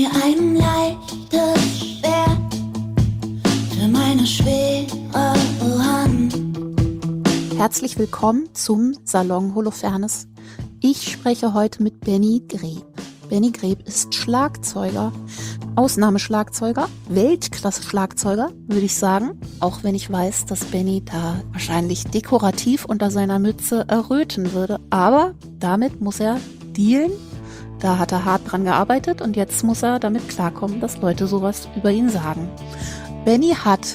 mir ein leichtes Schwert für meine schwere Hand. Herzlich willkommen zum Salon Holofernes. Ich spreche heute mit Benny Greb. Benny Greb ist Schlagzeuger, Ausnahmeschlagzeuger, Weltklasse-Schlagzeuger, würde ich sagen. Auch wenn ich weiß, dass Benny da wahrscheinlich dekorativ unter seiner Mütze erröten würde. Aber damit muss er dealen. Da hat er hart dran gearbeitet und jetzt muss er damit klarkommen, dass Leute sowas über ihn sagen. Benny hat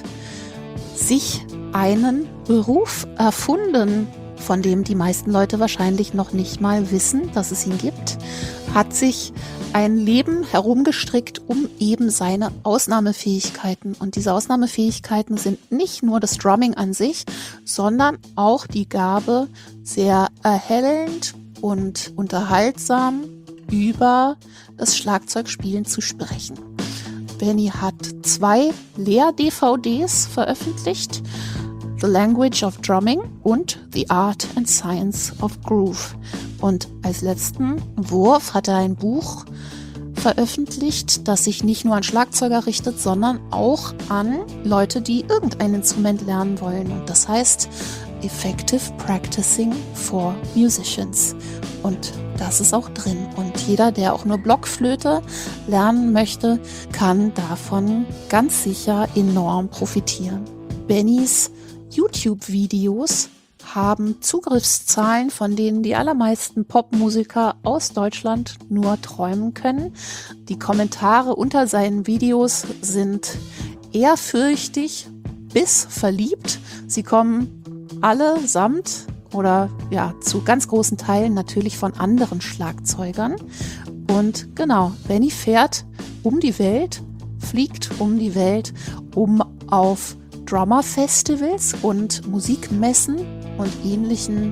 sich einen Beruf erfunden, von dem die meisten Leute wahrscheinlich noch nicht mal wissen, dass es ihn gibt, hat sich ein Leben herumgestrickt um eben seine Ausnahmefähigkeiten. Und diese Ausnahmefähigkeiten sind nicht nur das Drumming an sich, sondern auch die Gabe, sehr erhellend und unterhaltsam über das Schlagzeugspielen zu sprechen. Benny hat 2 Lehr-DVDs veröffentlicht, The Language of Drumming und The Art and Science of Groove. Und als letzten Wurf hat er ein Buch veröffentlicht, das sich nicht nur an Schlagzeuger richtet, sondern auch an Leute, die irgendein Instrument lernen wollen. Und das heißt Effective Practicing for Musicians. Und das ist auch drin. Und jeder, der auch nur Blockflöte lernen möchte, kann davon ganz sicher enorm profitieren. Bennys YouTube-Videos haben Zugriffszahlen, von denen die allermeisten Popmusiker aus Deutschland nur träumen können. Die Kommentare unter seinen Videos sind ehrfürchtig bis verliebt. Sie kommen allesamt oder ja zu ganz großen Teilen natürlich von anderen Schlagzeugern. Und genau, Benny fährt um die Welt, fliegt um die Welt, um auf Drummer-Festivals und Musikmessen und ähnlichen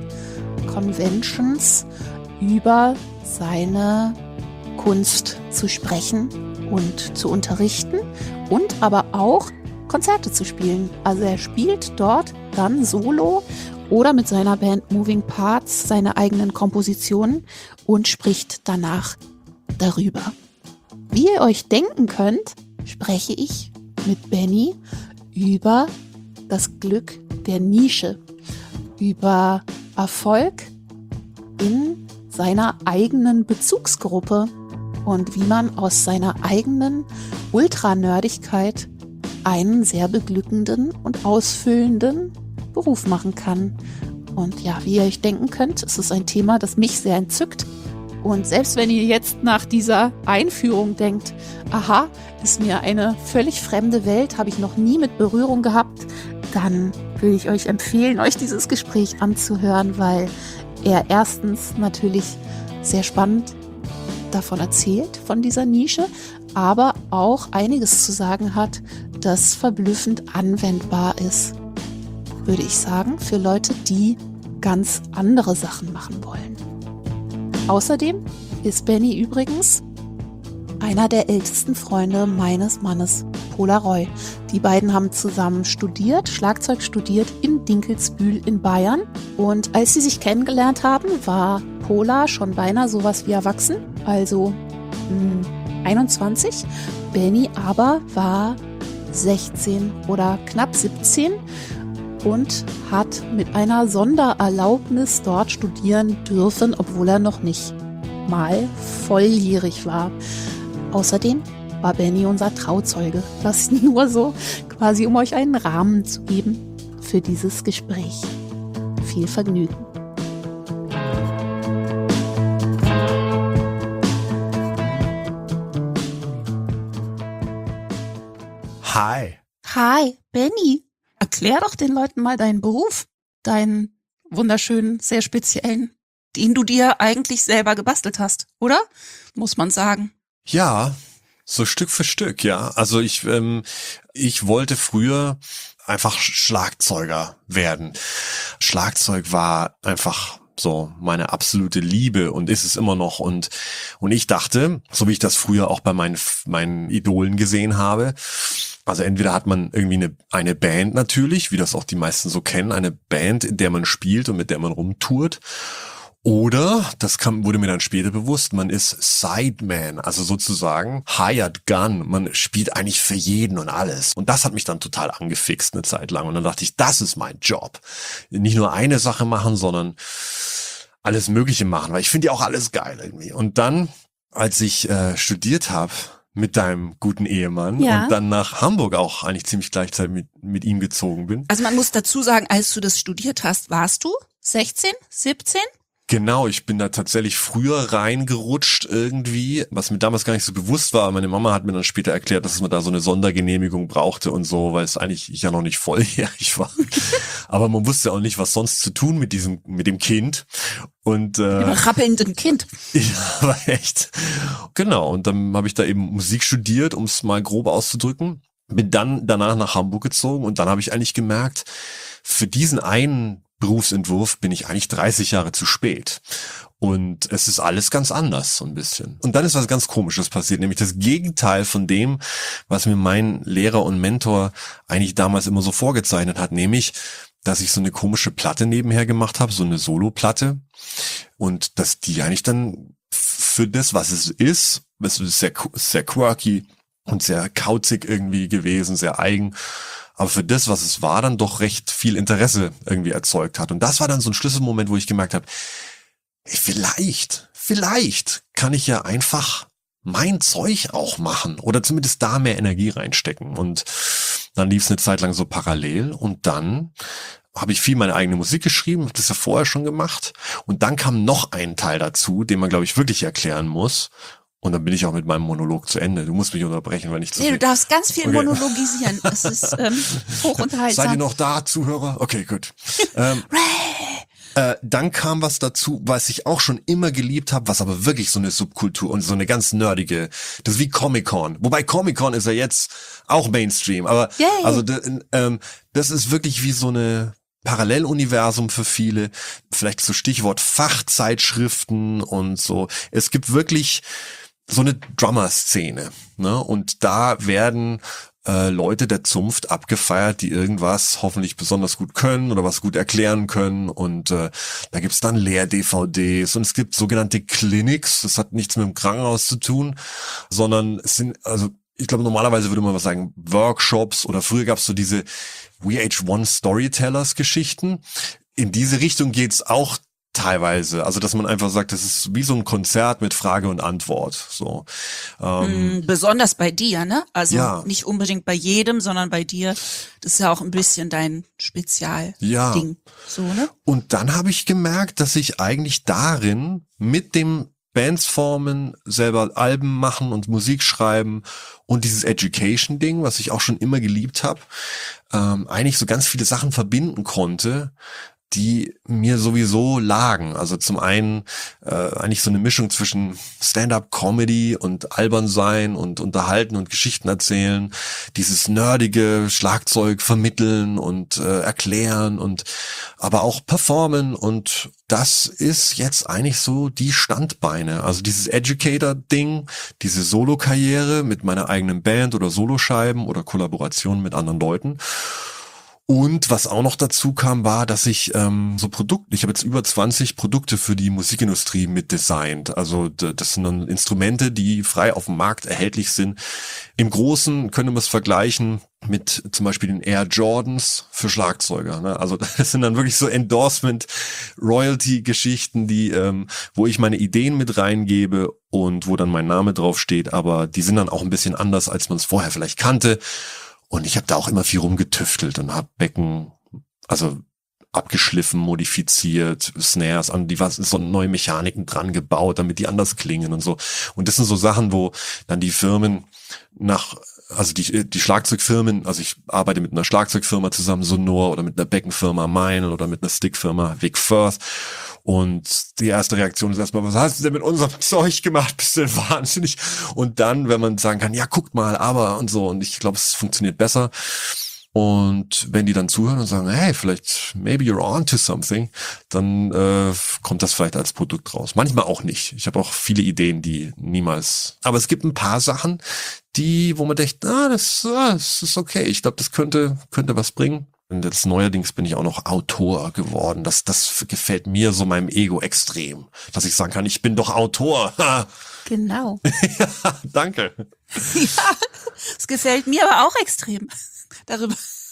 Conventions über seine Kunst zu sprechen und zu unterrichten und aber auch Konzerte zu spielen. Also er spielt dort dann solo oder mit seiner Band Moving Parts seine eigenen Kompositionen und spricht danach darüber. Wie ihr euch denken könnt, spreche ich mit Benny über das Glück der Nische, über Erfolg in seiner eigenen Bezugsgruppe und wie man aus seiner eigenen Ultranördigkeit einen sehr beglückenden und ausfüllenden Beruf machen kann. Und ja, wie ihr euch denken könnt, ist es ein Thema, das mich sehr entzückt. Und selbst wenn ihr jetzt nach dieser Einführung denkt, aha, ist mir eine völlig fremde Welt, habe ich noch nie mit Berührung gehabt, dann will ich euch empfehlen, euch dieses Gespräch anzuhören, weil er erstens natürlich sehr spannend davon erzählt, von dieser Nische, aber auch einiges zu sagen hat, das verblüffend anwendbar ist, würde ich sagen, für Leute, die ganz andere Sachen machen wollen. Außerdem ist Benny übrigens einer der ältesten Freunde meines Mannes, Pola Roy. Die beiden haben zusammen studiert, Schlagzeug studiert in Dinkelsbühl in Bayern. Und als sie sich kennengelernt haben, war Pola schon beinahe sowas wie erwachsen, also 21. Benny aber war 16 oder knapp 17 und hat mit einer Sondererlaubnis dort studieren dürfen, obwohl er noch nicht mal volljährig war. Außerdem war Benny unser Trauzeuge. Das nur so quasi, um euch einen Rahmen zu geben für dieses Gespräch. Viel Vergnügen. Hi. Hi, Benny. Erklär doch den Leuten mal deinen Beruf, deinen wunderschönen, sehr speziellen, den du dir eigentlich selber gebastelt hast, oder? Muss man sagen. Ja, so Stück für Stück, ja. Also ich wollte früher einfach Schlagzeuger werden. Schlagzeug war einfach so meine absolute Liebe und ist es immer noch. Und ich dachte, so wie ich das früher auch bei meinen Idolen gesehen habe, also entweder hat man irgendwie eine Band natürlich, wie das auch die meisten so kennen, eine Band, in der man spielt und mit der man rumtourt. Oder, wurde mir dann später bewusst, man ist Sideman, also sozusagen Hired Gun. Man spielt eigentlich für jeden und alles. Und das hat mich dann total angefixt eine Zeit lang. Und dann dachte ich, das ist mein Job. Nicht nur eine Sache machen, sondern alles Mögliche machen, weil ich finde ja auch alles geil irgendwie. Und dann, als ich studiert habe mit deinem guten Ehemann und dann nach Hamburg auch eigentlich ziemlich gleichzeitig mit ihm gezogen bin. Also man muss dazu sagen, als du das studiert hast, warst du 16, 17? Genau, ich bin da tatsächlich früher reingerutscht irgendwie, was mir damals gar nicht so bewusst war. Meine Mama hat mir dann später erklärt, dass man da so eine Sondergenehmigung brauchte und so, weil es eigentlich ich ja noch nicht volljährig war. Aber man wusste auch nicht, was sonst zu tun mit dem Kind. Und rappelnden Kind. Ja, aber echt. Genau, und dann habe ich da eben Musik studiert, um es mal grob auszudrücken. Bin dann danach nach Hamburg gezogen und dann habe ich eigentlich gemerkt, für diesen einen Berufsentwurf bin ich eigentlich 30 Jahre zu spät. Und es ist alles ganz anders, so ein bisschen. Und dann ist was ganz Komisches passiert, nämlich das Gegenteil von dem, was mir mein Lehrer und Mentor eigentlich damals immer so vorgezeichnet hat, nämlich, dass ich so eine komische Platte nebenher gemacht habe, so eine Solo-Platte. Und dass die eigentlich dann für das, was es ist sehr quirky und sehr kauzig irgendwie gewesen, sehr eigen. Aber für das, was es war, dann doch recht viel Interesse irgendwie erzeugt hat. Und das war dann so ein Schlüsselmoment, wo ich gemerkt habe, vielleicht kann ich ja einfach mein Zeug auch machen oder zumindest da mehr Energie reinstecken. Und dann lief es eine Zeit lang so parallel und dann habe ich viel meine eigene Musik geschrieben, habe das ja vorher schon gemacht. Und dann kam noch ein Teil dazu, den man, glaube ich, wirklich erklären muss. Und dann bin ich auch mit meinem Monolog zu Ende. Du musst mich unterbrechen, wenn ich zu viel... Nee, du darfst ganz viel monologisieren. Das ist hochinterhaltsam. Seid ihr noch da, Zuhörer? Okay, gut. Dann kam was dazu, was ich auch schon immer geliebt habe, was aber wirklich so eine Subkultur und so eine ganz nerdige, das ist wie Comic-Con. Wobei Comic-Con ist ja jetzt auch Mainstream, aber also das ist wirklich wie so eine Paralleluniversum für viele, vielleicht so Stichwort Fachzeitschriften und so. Es gibt wirklich so eine Drummer-Szene, ne? Und da werden Leute der Zunft abgefeiert, die irgendwas hoffentlich besonders gut können oder was gut erklären können. Und da gibt's dann Lehr-DVDs und es gibt sogenannte Clinics. Das hat nichts mit dem Krankenhaus zu tun, sondern es sind, also ich glaube, normalerweise würde man was sagen, Workshops oder früher gab's so diese VH1 Storytellers-Geschichten. In diese Richtung geht's auch teilweise, also dass man einfach sagt, das ist wie so ein Konzert mit Frage und Antwort. So besonders bei dir, ne? Also ja. Nicht unbedingt bei jedem, sondern bei dir. Das ist ja auch ein bisschen dein Spezialding. Ja. So, ne? Und dann habe ich gemerkt, dass ich eigentlich darin mit dem Bands formen, selber Alben machen und Musik schreiben und dieses Education-Ding, was ich auch schon immer geliebt habe, eigentlich so ganz viele Sachen verbinden konnte, die mir sowieso lagen. Also zum einen eigentlich so eine Mischung zwischen Stand-up-Comedy und albern sein und unterhalten und Geschichten erzählen, dieses nerdige Schlagzeug vermitteln und erklären und aber auch performen, und das ist jetzt eigentlich so die Standbeine. Also dieses Educator-Ding, diese Solo-Karriere mit meiner eigenen Band oder Soloscheiben oder Kollaborationen mit anderen Leuten. Und was auch noch dazu kam, war, dass ich ich habe jetzt über 20 Produkte für die Musikindustrie mitdesignt. Also das sind dann Instrumente, die frei auf dem Markt erhältlich sind. Im Großen können wir es vergleichen mit zum Beispiel den Air Jordans für Schlagzeuger. Ne? Also das sind dann wirklich so Endorsement-Royalty-Geschichten, die, wo ich meine Ideen mit reingebe und wo dann mein Name draufsteht. Aber die sind dann auch ein bisschen anders, als man es vorher vielleicht kannte. Und ich habe da auch immer viel rumgetüftelt und habe Becken, also abgeschliffen, modifiziert, Snares, an die so neue Mechaniken dran gebaut, damit die anders klingen und so. Und das sind so Sachen, wo dann die Firmen die Schlagzeugfirmen, also ich arbeite mit einer Schlagzeugfirma zusammen, Sonor, oder mit einer Beckenfirma Meinl oder mit einer Stickfirma Vic Firth. Und die erste Reaktion ist erstmal, was hast du denn mit unserem Zeug gemacht? Bist du denn wahnsinnig? Und dann, wenn man sagen kann, ja, guckt mal, aber und so. Und ich glaube, es funktioniert besser. Und wenn die dann zuhören und sagen, hey, vielleicht, maybe you're on to something, dann kommt das vielleicht als Produkt raus. Manchmal auch nicht. Ich habe auch viele Ideen, die niemals... Aber es gibt ein paar Sachen, wo man denkt, das ist okay. Ich glaube, das könnte was bringen. Und jetzt neuerdings bin ich auch noch Autor geworden. Das gefällt mir so meinem Ego extrem, dass ich sagen kann, ich bin doch Autor. Genau. Ja, danke. Ja, es gefällt mir aber auch extrem. Darüber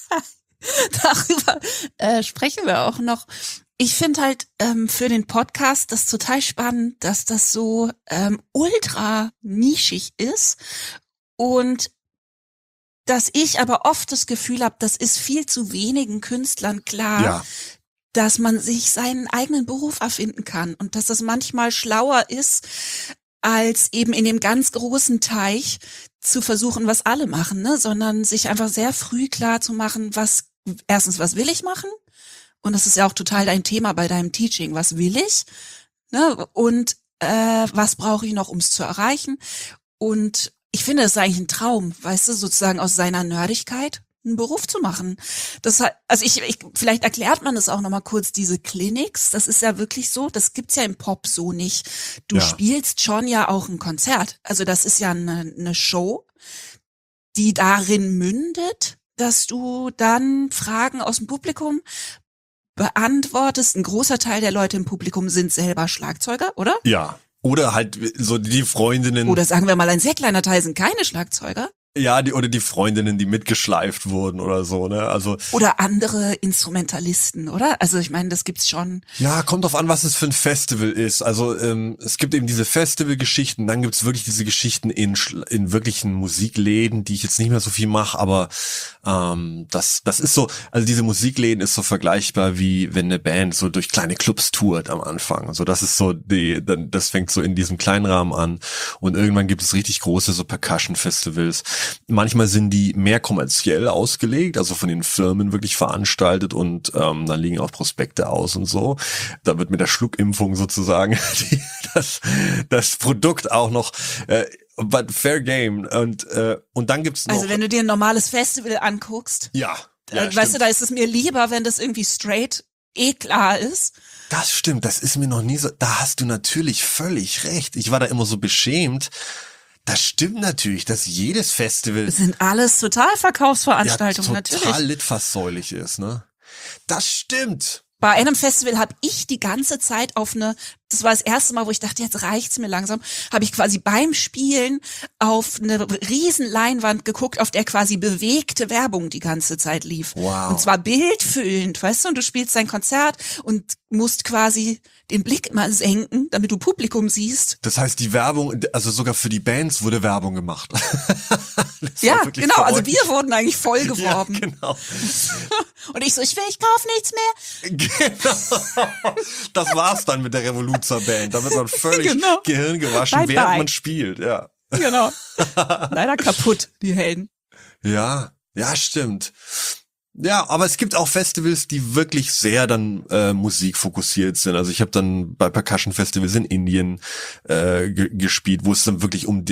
sprechen wir auch noch. Ich finde halt für den Podcast das total spannend, dass das so ultra nischig ist und dass ich aber oft das Gefühl habe, das ist viel zu wenigen Künstlern klar, Ja, dass man sich seinen eigenen Beruf erfinden kann und dass das manchmal schlauer ist, als eben in dem ganz großen Teich zu versuchen, was alle machen, ne, sondern sich einfach sehr früh klar zu machen, was will ich machen? Und das ist ja auch total dein Thema bei deinem Teaching. Was will ich? Ne? Und was brauche ich noch, um es zu erreichen? Und ich finde, es ist eigentlich ein Traum, weißt du, sozusagen aus seiner Nerdigkeit einen Beruf zu machen. Das hat, also vielleicht erklärt man es auch nochmal kurz, diese Clinics, das ist ja wirklich so, das gibt's ja im Pop so nicht. Du Ja. spielst schon ja auch ein Konzert. Also das ist ja eine Show, die darin mündet, dass du dann Fragen aus dem Publikum beantwortest. Ein großer Teil der Leute im Publikum sind selber Schlagzeuger, oder? ja. Oder halt so die Freundinnen. Oder sagen wir mal, ein sehr kleiner Teil sind keine Schlagzeuger. Ja, oder die Freundinnen, die mitgeschleift wurden oder so, ne? Also, Oder andere Instrumentalisten, oder? Also ich meine, das gibt's schon. ja, kommt drauf an, was es für ein Festival ist. Also, es gibt eben diese Festivalgeschichten, dann gibt's wirklich diese Geschichten in wirklichen Musikläden, die ich jetzt nicht mehr so viel mache, aber das ist so, also diese Musikläden ist so vergleichbar wie wenn eine Band so durch kleine Clubs tourt am Anfang. Also das ist so das fängt so in diesem kleinen Rahmen an und irgendwann gibt es richtig große so Percussion-Festivals. Manchmal sind die mehr kommerziell ausgelegt, also von den Firmen wirklich veranstaltet und dann liegen auch Prospekte aus und so. Da wird mit der Schluckimpfung sozusagen das Produkt auch noch but fair game und dann gibt's noch Also wenn du dir ein normales Festival anguckst, ja, weißt stimmt. du, da ist es mir lieber, wenn das irgendwie straight klar ist. Das stimmt, das ist mir noch nie so, da hast du natürlich völlig recht. Ich war da immer so beschämt. Das stimmt natürlich, dass jedes Festival Das sind alles Totalverkaufsveranstaltungen, total natürlich. litfaßsäulig ist, ne? Das stimmt. Bei einem Festival habe ich die ganze Zeit das war das erste Mal, wo ich dachte, jetzt reicht's mir langsam, habe ich quasi beim Spielen auf eine riesen Leinwand geguckt, auf der quasi bewegte Werbung die ganze Zeit lief. Wow. Und zwar bildfüllend, weißt du, und du spielst dein Konzert und musst quasi den Blick immer senken, damit du Publikum siehst. Das heißt, die Werbung, also sogar für die Bands wurde Werbung gemacht. Das Ja, war wirklich genau, also verrückt. wir wurden eigentlich voll geworben. Ja, genau. Und ich kauf nichts mehr. Genau. Das war's dann mit der Revoluzer-Band. Da wird man völlig Genau. Gehirn gewaschen, Bye, während bye. man spielt, ja. Genau. Leider kaputt, die Helden. Ja, stimmt. Ja, aber es gibt auch Festivals, die wirklich sehr dann musikfokussiert sind. Also ich habe dann bei Percussion Festivals in Indien gespielt, wo es dann wirklich um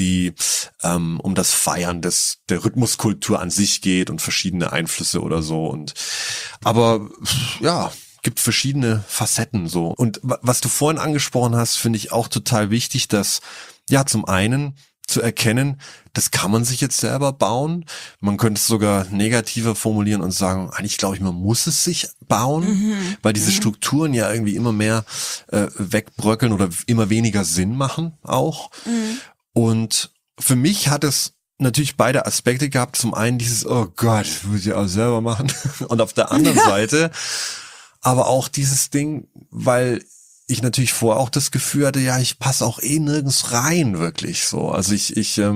das Feiern der Rhythmuskultur an sich geht und verschiedene Einflüsse oder so. Aber ja, gibt verschiedene Facetten so. Und was du vorhin angesprochen hast, finde ich auch total wichtig, dass ja zum einen zu erkennen, das kann man sich jetzt selber bauen. Man könnte es sogar negativer formulieren und sagen, eigentlich glaube ich, man muss es sich bauen, weil diese Strukturen ja irgendwie immer mehr wegbröckeln oder immer weniger Sinn machen auch. Und für mich hat es natürlich beide Aspekte gehabt. Zum einen dieses, oh Gott, das muss ich auch selber machen. Und auf der anderen Seite aber auch dieses Ding, weil ich natürlich vorher auch das Gefühl hatte, ja, ich passe auch nirgends rein, wirklich so. Also ich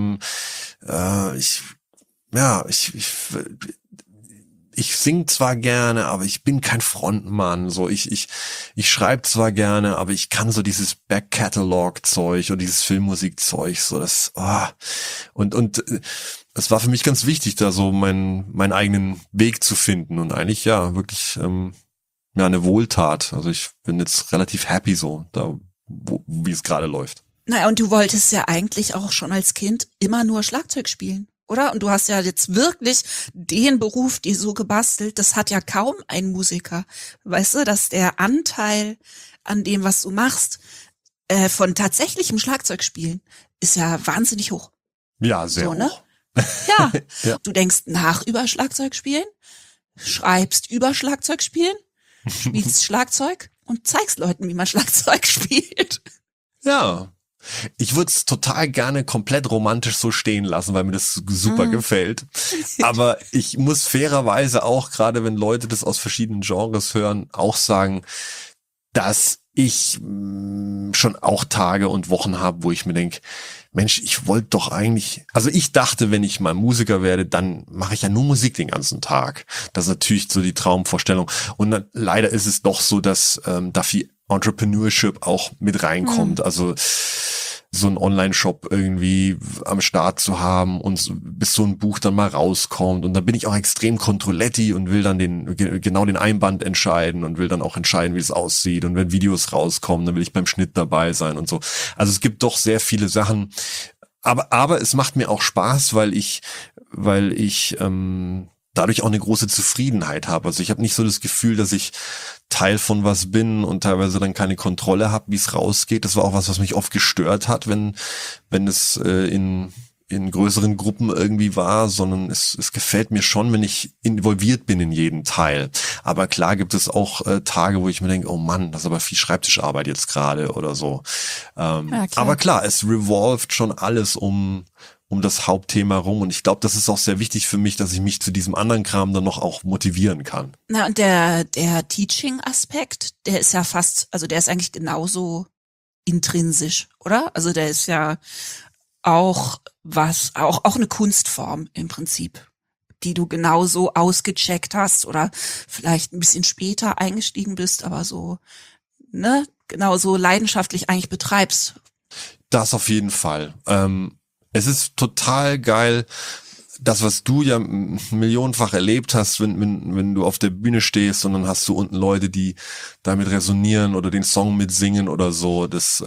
sing zwar gerne, aber ich bin kein Frontmann, so ich schreibe zwar gerne, aber ich kann so dieses Back-Catalog-Zeug und dieses Filmmusik-Zeug, so das, und es war für mich ganz wichtig, da so meinen eigenen Weg zu finden und eigentlich, ja, wirklich, eine Wohltat. Also ich bin jetzt relativ happy so, da wie es gerade läuft. Naja, und du wolltest ja eigentlich auch schon als Kind immer nur Schlagzeug spielen, oder? Und du hast ja jetzt wirklich den Beruf dir so gebastelt, das hat ja kaum ein Musiker. Weißt du, dass der Anteil an dem, was du machst, von tatsächlichem Schlagzeugspielen ist ja wahnsinnig hoch. Ja, sehr So, ne? hoch. Ja. Ja. Du denkst nach über Schlagzeugspielen, schreibst über Schlagzeug spielen, spielst Schlagzeug und zeigst Leuten, wie man Schlagzeug spielt. Ja. Ich würde es total gerne komplett romantisch so stehen lassen, weil mir das super gefällt. Aber ich muss fairerweise auch, gerade wenn Leute das aus verschiedenen Genres hören, auch sagen, dass ich schon auch Tage und Wochen habe, wo ich mir denke, Mensch, ich wollte doch eigentlich, also ich dachte, wenn ich mal Musiker werde, dann mache ich ja nur Musik den ganzen Tag. Das ist natürlich so die Traumvorstellung. Und dann, leider ist es doch so, dass da viel Entrepreneurship auch mit reinkommt. Also so ein Online-Shop irgendwie am Start zu haben und bis so ein Buch dann mal rauskommt. Und dann bin ich auch extrem Controletti und will dann genau den Einband entscheiden und will dann auch entscheiden, wie es aussieht. Und wenn Videos rauskommen, dann will ich beim Schnitt dabei sein und so. Also es gibt doch sehr viele Sachen. Aber es macht mir auch Spaß, weil ich dadurch auch eine große Zufriedenheit habe. Also ich habe nicht so das Gefühl, dass ich Teil von was bin und teilweise dann keine Kontrolle habe, wie es rausgeht. Das war auch was mich oft gestört hat, wenn es in größeren Gruppen irgendwie war, sondern es gefällt mir schon, wenn ich involviert bin in jeden Teil. Aber klar gibt es auch Tage, wo ich mir denke, oh Mann, das ist aber viel Schreibtischarbeit jetzt gerade oder so. Ja, klar. Aber klar, es revolved schon alles um das Hauptthema rum. Und ich glaube, das ist auch sehr wichtig für mich, dass ich mich zu diesem anderen Kram dann noch auch motivieren kann. Na, und der Teaching-Aspekt, der ist ja also der ist eigentlich genauso intrinsisch, oder? Also der ist ja auch eine Kunstform im Prinzip, die du genauso ausgecheckt hast oder vielleicht ein bisschen später eingestiegen bist, aber so, ne, genauso leidenschaftlich eigentlich betreibst. Das auf jeden Fall. Es ist total geil, das, was du ja millionenfach erlebt hast, wenn du auf der Bühne stehst und dann hast du unten Leute, die damit resonieren oder den Song mitsingen oder so. Das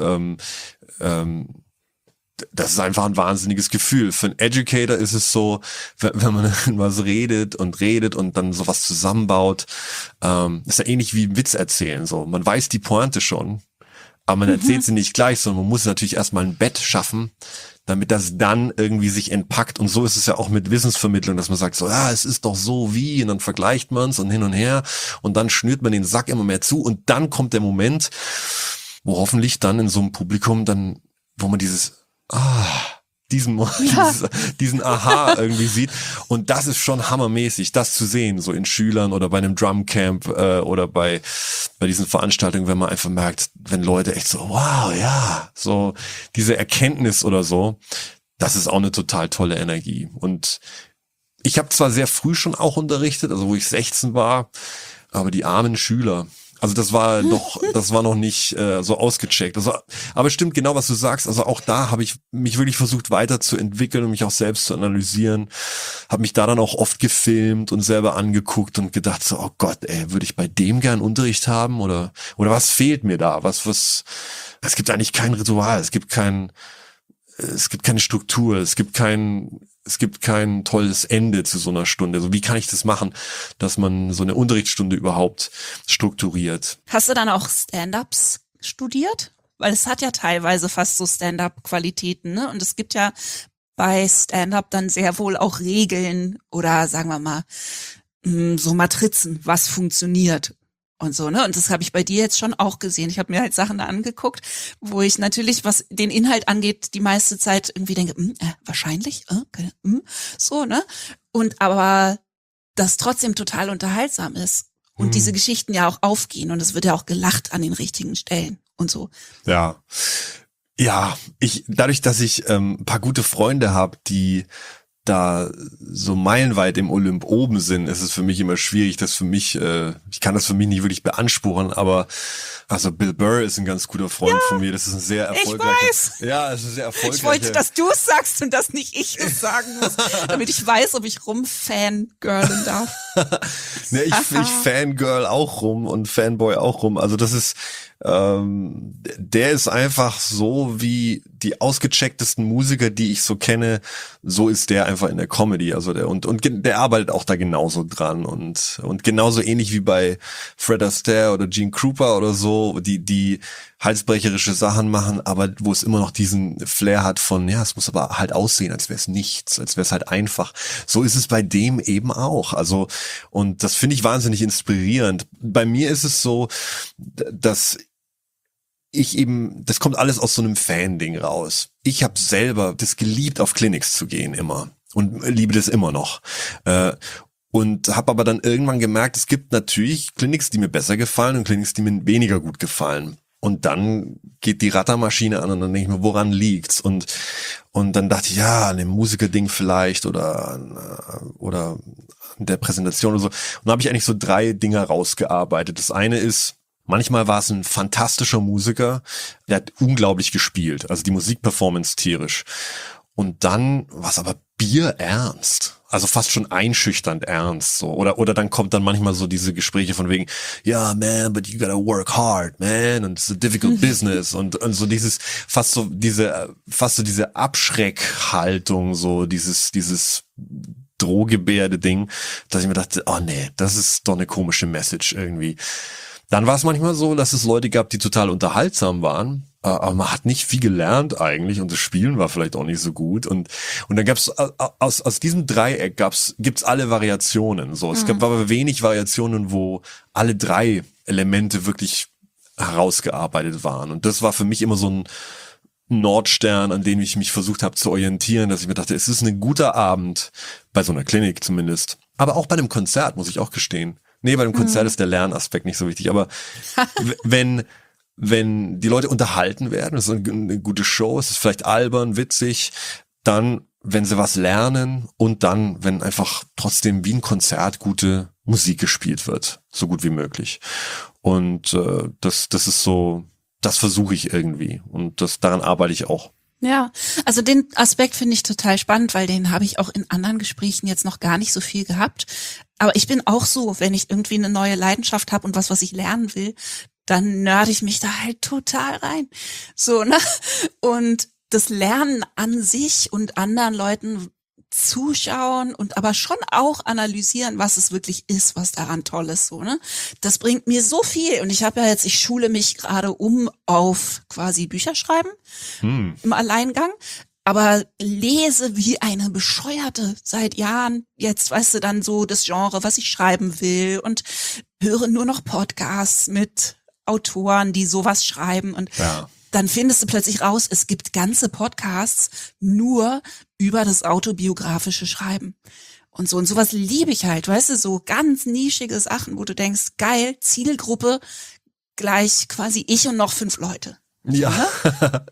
ist einfach ein wahnsinniges Gefühl. Für einen Educator ist es so, wenn man was redet und dann sowas zusammenbaut, ist ja ähnlich wie ein Witz erzählen. So, man weiß die Pointe schon, aber man erzählt sie nicht gleich, sondern man muss natürlich erstmal ein Bett schaffen, damit das dann irgendwie sich entpackt. Und so ist es ja auch mit Wissensvermittlung, dass man sagt so, ja, es ist doch so wie, und dann vergleicht man es und hin und her und dann schnürt man den Sack immer mehr zu und dann kommt der Moment, wo hoffentlich dann in so einem Publikum dann, wo man diesen Aha irgendwie sieht. Und das ist schon hammermäßig, das zu sehen, so in Schülern oder bei einem Drumcamp oder bei diesen Veranstaltungen, wenn man einfach merkt, wenn Leute echt so, wow, ja, so diese Erkenntnis oder so, das ist auch eine total tolle Energie. Und ich habe zwar sehr früh schon auch unterrichtet, also wo ich 16 war, aber die armen Schüler, also das war noch nicht so ausgecheckt. Also, aber stimmt genau, was du sagst. Also auch da habe ich mich wirklich versucht weiterzuentwickeln und mich auch selbst zu analysieren. Habe mich da dann auch oft gefilmt und selber angeguckt und gedacht so, oh Gott, ey, würde ich bei dem gern Unterricht haben oder was fehlt mir da? Es gibt eigentlich kein Ritual, es gibt keine Struktur, es gibt kein tolles Ende zu so einer Stunde. Also wie kann ich das machen, dass man so eine Unterrichtsstunde überhaupt strukturiert? Hast du dann auch Stand-ups studiert? Weil es hat ja teilweise fast so Stand-up-Qualitäten, ne? Und es gibt ja bei Stand-up dann sehr wohl auch Regeln oder sagen wir mal so Matrizen, was funktioniert. Und so, ne? Und das habe ich bei dir jetzt schon auch gesehen. Ich habe mir halt Sachen angeguckt, wo ich natürlich, was den Inhalt angeht, die meiste Zeit irgendwie denke, wahrscheinlich, so, ne? Und aber das trotzdem total unterhaltsam ist. Und diese Geschichten ja auch aufgehen und es wird ja auch gelacht an den richtigen Stellen und so. Ja. Ja, dadurch, dass ich ein paar gute Freunde habe, die da so meilenweit im Olymp oben sind, ist es für mich immer schwierig, ich kann das für mich nicht wirklich beanspruchen, aber also Bill Burr ist ein ganz guter Freund von mir, das ist ein sehr erfolgreicher. Ich weiß. Ja, es ist sehr erfolgreich. Ich wollte, dass du es sagst und dass nicht ich es sagen muss, damit ich weiß, ob ich rumfangirlen darf. Ne, ich fangirl auch rum und Fanboy auch rum, also das ist der ist einfach so wie die ausgechecktesten Musiker, die ich so kenne, so ist der einfach in der Comedy. Also der arbeitet auch da genauso dran und genauso ähnlich wie bei Fred Astaire oder Gene Krupa oder so, die halsbrecherische Sachen machen, aber wo es immer noch diesen Flair hat von, ja, es muss aber halt aussehen, als wäre es nichts, als wäre es halt einfach. So ist es bei dem eben auch. Also, und das finde ich wahnsinnig inspirierend. Bei mir ist es so, dass ich eben, das kommt alles aus so einem Fan-Ding raus. Ich habe selber das geliebt, auf Clinics zu gehen immer und liebe das immer noch. Und habe aber dann irgendwann gemerkt, es gibt natürlich Clinics, die mir besser gefallen und Clinics, die mir weniger gut gefallen. Und dann geht die Rattermaschine an und dann denke ich mir, woran liegt's? Und dann dachte ich, ja, an dem Musikerding vielleicht oder an der Präsentation oder so. Und dann habe ich eigentlich so 3 Dinge rausgearbeitet. Das eine ist, manchmal war es ein fantastischer Musiker, der hat unglaublich gespielt, also die Musikperformance tierisch. Und dann war es aber bierernst. Also fast schon einschüchternd ernst, so. Oder dann kommt dann manchmal so diese Gespräche von wegen, ja, man, but you gotta work hard, man, and it's a difficult business und so dieses, fast so diese Abschreckhaltung, so dieses Drohgebärde-Ding, dass ich mir dachte, oh nee, das ist doch eine komische Message irgendwie. Dann war es manchmal so, dass es Leute gab, die total unterhaltsam waren, aber man hat nicht viel gelernt eigentlich und das Spielen war vielleicht auch nicht so gut und dann gab's aus diesem Dreieck gibt's alle Variationen, so. Es gab aber wenig Variationen, wo alle 3 Elemente wirklich herausgearbeitet waren und das war für mich immer so ein Nordstern, an dem ich mich versucht habe zu orientieren, dass ich mir dachte, es ist ein guter Abend, bei so einer Klinik zumindest, aber auch bei einem Konzert, muss ich auch gestehen. Nee, bei einem Konzert ist der Lernaspekt nicht so wichtig, aber wenn die Leute unterhalten werden, es ist eine gute Show, es ist vielleicht albern, witzig, dann, wenn sie was lernen und dann, wenn einfach trotzdem wie ein Konzert gute Musik gespielt wird, so gut wie möglich. Und das ist so, das versuche ich irgendwie und daran arbeite ich auch. Ja, also den Aspekt finde ich total spannend, weil den habe ich auch in anderen Gesprächen jetzt noch gar nicht so viel gehabt. Aber ich bin auch so, wenn ich irgendwie eine neue Leidenschaft habe und was ich lernen will, dann nörde ich mich da halt total rein. So, ne? Und das Lernen an sich und anderen Leuten zuschauen und aber schon auch analysieren, was es wirklich ist, was daran toll ist, so, ne? Das bringt mir so viel und ich schule mich gerade auf quasi Bücher schreiben im Alleingang, aber lese wie eine Bescheuerte seit Jahren. Jetzt weißt du dann so das Genre, was ich schreiben will und höre nur noch Podcasts mit Autoren, die sowas schreiben und dann findest du plötzlich raus, es gibt ganze Podcasts nur über das autobiografische Schreiben. Und sowas liebe ich halt, weißt du, so ganz nischige Sachen, wo du denkst, geil, Zielgruppe gleich quasi ich und noch 5 Leute. Ja. Ne?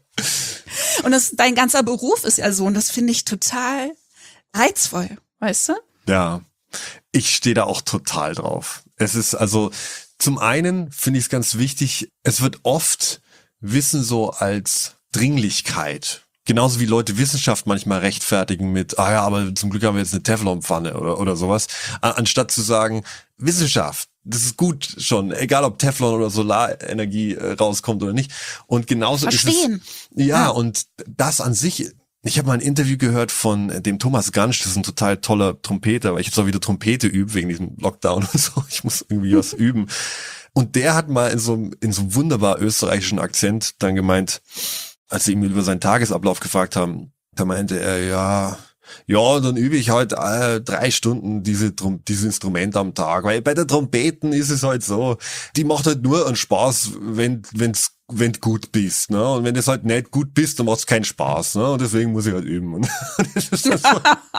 Und dein ganzer Beruf ist ja so und das finde ich total reizvoll, weißt du? Ja, ich stehe da auch total drauf. Es ist also, zum einen finde ich es ganz wichtig, es wird oft Wissen so als Dringlichkeit. Genauso wie Leute Wissenschaft manchmal rechtfertigen mit, aber zum Glück haben wir jetzt eine Teflonpfanne oder sowas. Anstatt zu sagen, Wissenschaft, das ist gut schon, egal ob Teflon oder Solarenergie rauskommt oder nicht. Und genauso Verstehen. ist es. Ja, und das an sich, ich habe mal ein Interview gehört von dem Thomas Gansch, das ist ein total toller Trompeter, weil ich jetzt auch wieder Trompete übe wegen diesem Lockdown und so. Ich muss irgendwie was üben. Und der hat mal in so einem wunderbar österreichischen Akzent dann gemeint, als sie ihn über seinen Tagesablauf gefragt haben, da meinte er, ja, dann übe ich halt 3 Stunden dieses Instrument am Tag, weil bei der Trompeten ist es halt so, die macht halt nur einen Spaß, wenn du gut bist, ne? Und wenn du halt nicht gut bist, dann macht es keinen Spaß, ne? Und deswegen muss ich halt üben. Und das ist so,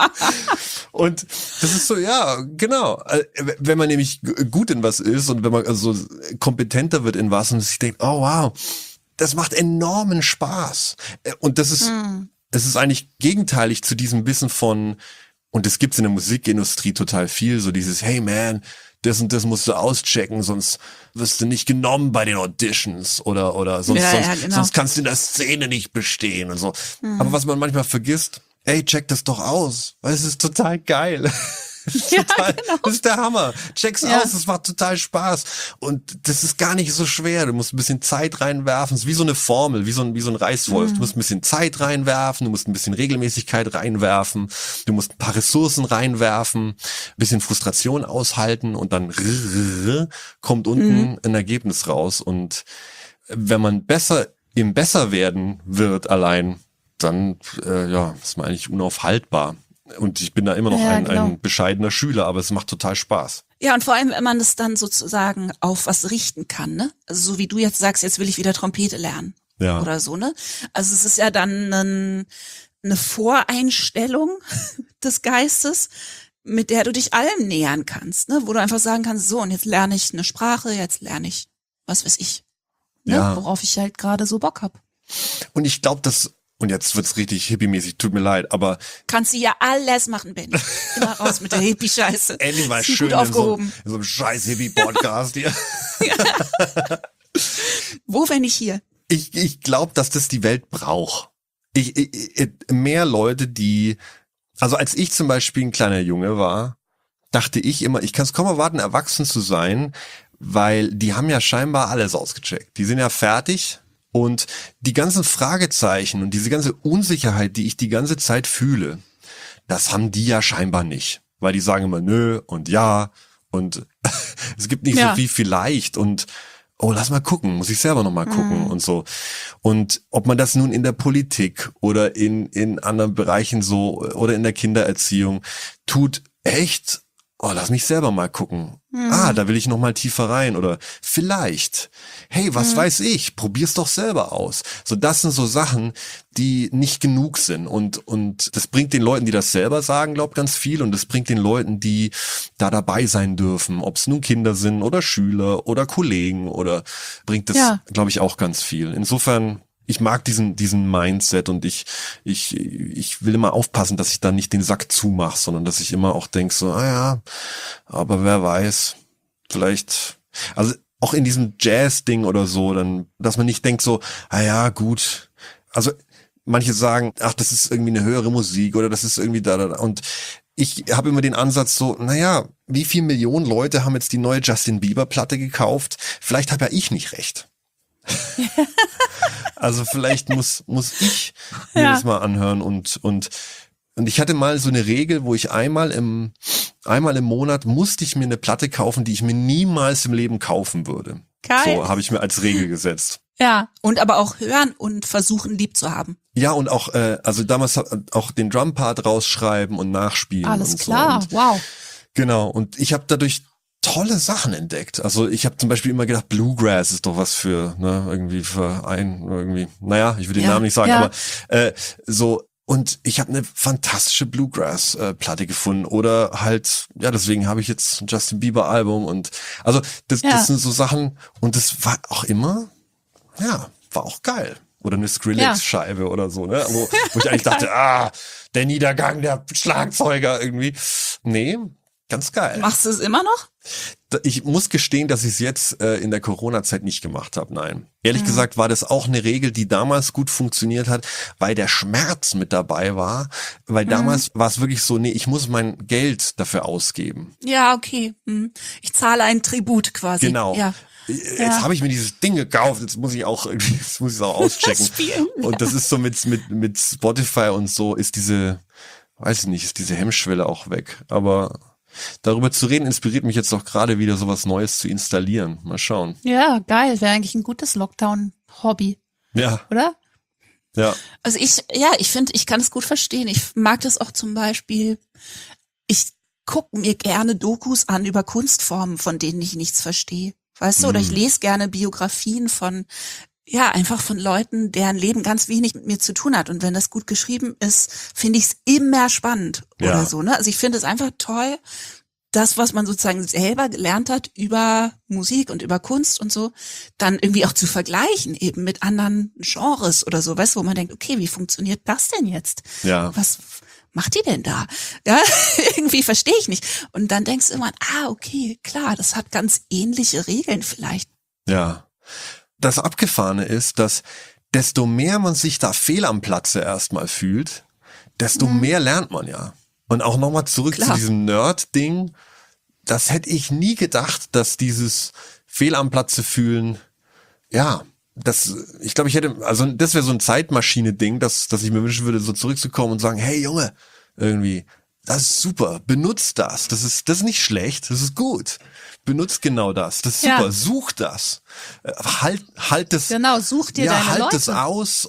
und das ist so, ja, genau. Wenn man nämlich gut in was ist und wenn man also kompetenter wird in was und sich denkt, oh wow, das macht enormen Spaß. Und das ist, es ist eigentlich gegenteilig zu diesem Wissen von, und das gibt's in der Musikindustrie total viel, so dieses, hey man, das und das musst du auschecken, sonst wirst du nicht genommen bei den Auditions oder sonst kannst du in der Szene nicht bestehen und so. Aber was man manchmal vergisst, ey, check das doch aus, weil es ist total geil. Total, genau. das ist der Hammer. Check's Ja. aus, das macht total Spaß. Und das ist gar nicht so schwer. Du musst ein bisschen Zeit reinwerfen. Es ist wie so eine Formel, wie so ein Reißwolf. Du musst ein bisschen Zeit reinwerfen, du musst ein bisschen Regelmäßigkeit reinwerfen, du musst ein paar Ressourcen reinwerfen, ein bisschen Frustration aushalten und dann kommt unten ein Ergebnis raus. Und wenn man im Besserwerden wird allein, dann ist man eigentlich unaufhaltbar. Und ich bin da immer noch Ja, ein genau. bescheidener Schüler, aber es macht total Spaß. Ja, und vor allem, wenn man es dann sozusagen auf was richten kann, ne? Also so wie du jetzt sagst, jetzt will ich wieder Trompete lernen. Ja. Oder so, ne? Also es ist ja dann eine Voreinstellung des Geistes, mit der du dich allem nähern kannst, ne? Wo du einfach sagen kannst, so, und jetzt lerne ich eine Sprache, jetzt lerne ich, was weiß ich, ne? Ja. Worauf ich halt gerade so Bock hab. Und ich glaube, und jetzt wird's richtig hippie-mäßig, tut mir leid, aber Kannst du ja alles machen, Benni. Immer raus mit der Hippie-Scheiße. endlich mal Ist schön gut aufgehoben. in so einem scheiß Hippie-Podcast hier. Wo, wenn nicht hier? Ich glaube, dass das die Welt braucht. Mehr Leute, also als ich zum Beispiel ein kleiner Junge war, dachte ich immer, ich kann es kaum erwarten, erwachsen zu sein, weil die haben ja scheinbar alles ausgecheckt. Die sind ja fertig und die ganzen Fragezeichen und diese ganze Unsicherheit, die ich die ganze Zeit fühle, das haben die ja scheinbar nicht. Weil die sagen immer nö und ja und es gibt nicht Ja. so viel vielleicht und oh, lass mal gucken, muss ich selber noch mal gucken und so. Und ob man das nun in der Politik oder in anderen Bereichen so oder in der Kindererziehung tut, echt, oh, lass mich selber mal gucken. Da will ich noch mal tiefer rein oder vielleicht, hey, was weiß ich, probier's doch selber aus. So, das sind so Sachen, die nicht genug sind und das bringt den Leuten, die das selber sagen, glaub ganz viel und das bringt den Leuten, die da dabei sein dürfen, ob es nun Kinder sind oder Schüler oder Kollegen oder bringt das, Ja. glaube ich, auch ganz viel. Insofern ich mag diesen Mindset und ich will immer aufpassen, dass ich da nicht den Sack zumache, sondern dass ich immer auch denke so, aber wer weiß, vielleicht, also auch in diesem Jazz-Ding oder so, dann, dass man nicht denkt so, gut, also manche sagen, ach, das ist irgendwie eine höhere Musik oder das ist irgendwie da und ich habe immer den Ansatz so, wie viele Millionen Leute haben jetzt die neue Justin Bieber-Platte gekauft? Vielleicht habe ja ich nicht recht. Also vielleicht muss ich mir das mal anhören und ich hatte mal so eine Regel, wo ich einmal im Monat musste ich mir eine Platte kaufen, die ich mir niemals im Leben kaufen würde. Geil. So habe ich mir als Regel gesetzt. Ja, und aber auch hören und versuchen, lieb zu haben. Ja, und auch, also damals auch den Drumpart rausschreiben und nachspielen. Alles und klar, so. Und, wow. genau, und ich habe dadurch tolle Sachen entdeckt. Also ich habe zum Beispiel immer gedacht, Bluegrass ist doch was für, ich will den Namen nicht sagen, ja. aber so, und ich habe eine fantastische Bluegrass-Platte gefunden oder halt, deswegen habe ich jetzt ein Justin Bieber-Album und also das sind so Sachen und das war auch immer, war auch geil. Oder eine Skrillex-Scheibe oder so, ne? Wo ich eigentlich dachte, der Niedergang der Schlagzeuger irgendwie. Nee, ganz geil. Machst du es immer noch? Ich muss gestehen, dass ich es jetzt in der Corona-Zeit nicht gemacht habe, nein. Ehrlich gesagt war das auch eine Regel, die damals gut funktioniert hat, weil der Schmerz mit dabei war. Weil damals war es wirklich so, ich muss mein Geld dafür ausgeben. Ja, okay. Ich zahle ein Tribut quasi. Genau. Ja. Jetzt habe ich mir dieses Ding gekauft, jetzt muss ich auch auschecken. Spielen. Und das ist so mit Spotify und so ist diese Hemmschwelle auch weg. Aber darüber zu reden inspiriert mich jetzt auch gerade wieder sowas Neues zu installieren. Mal schauen. Ja, geil. Wäre eigentlich ein gutes Lockdown-Hobby, Ja, oder? ja. Also ich finde, ich kann es gut verstehen. Ich mag das auch zum Beispiel. Ich gucke mir gerne Dokus an über Kunstformen, von denen ich nichts verstehe. Weißt du, oder ich lese gerne Biografien einfach von Leuten, deren Leben ganz wenig mit mir zu tun hat. Und wenn das gut geschrieben ist, finde ich es immer spannend oder so, ne? Also ich finde es einfach toll, das, was man sozusagen selber gelernt hat über Musik und über Kunst und so, dann irgendwie auch zu vergleichen eben mit anderen Genres oder so, weißt du, wo man denkt, okay, wie funktioniert das denn jetzt? Ja. Was macht die denn da? Ja, irgendwie verstehe ich nicht. Und dann denkst du irgendwann, okay, klar, das hat ganz ähnliche Regeln vielleicht. Ja. Das Abgefahrene ist, dass desto mehr man sich da fehl am Platze erstmal fühlt, desto mehr lernt man ja. Und auch nochmal zurück Klar. zu diesem Nerd-Ding. Das hätte ich nie gedacht, dass dieses Fehl am Platze fühlen, ja, ich glaube, also das wäre so ein Zeitmaschine-Ding, dass ich mir wünschen würde, so zurückzukommen und sagen, hey Junge, irgendwie, das ist super, benutzt das. Das ist nicht schlecht, das ist gut. Benutzt genau das. Das ist super, such das. Halt das. Genau, such dir deine halt Leute. das aus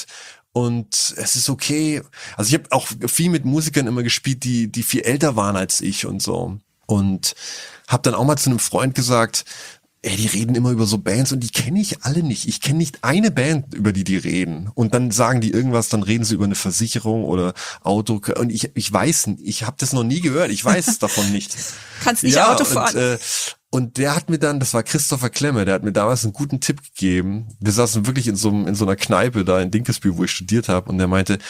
und es ist okay. Also ich habe auch viel mit Musikern immer gespielt, die viel älter waren als ich und so. Und habe dann auch mal zu einem Freund gesagt, ey, die reden immer über so Bands und die kenne ich alle nicht. Ich kenne nicht eine Band, über die reden. Und dann sagen die irgendwas, dann reden sie über eine Versicherung oder Auto. Und ich weiß nicht, ich habe das noch nie gehört. Ich weiß es davon nicht. Kannst nicht Auto fahren. Und der hat mir dann, das war Christopher Klemme, der hat mir damals einen guten Tipp gegeben. Wir saßen wirklich in so einer Kneipe da in Dinkelsbühl, wo ich studiert habe. Und der meinte,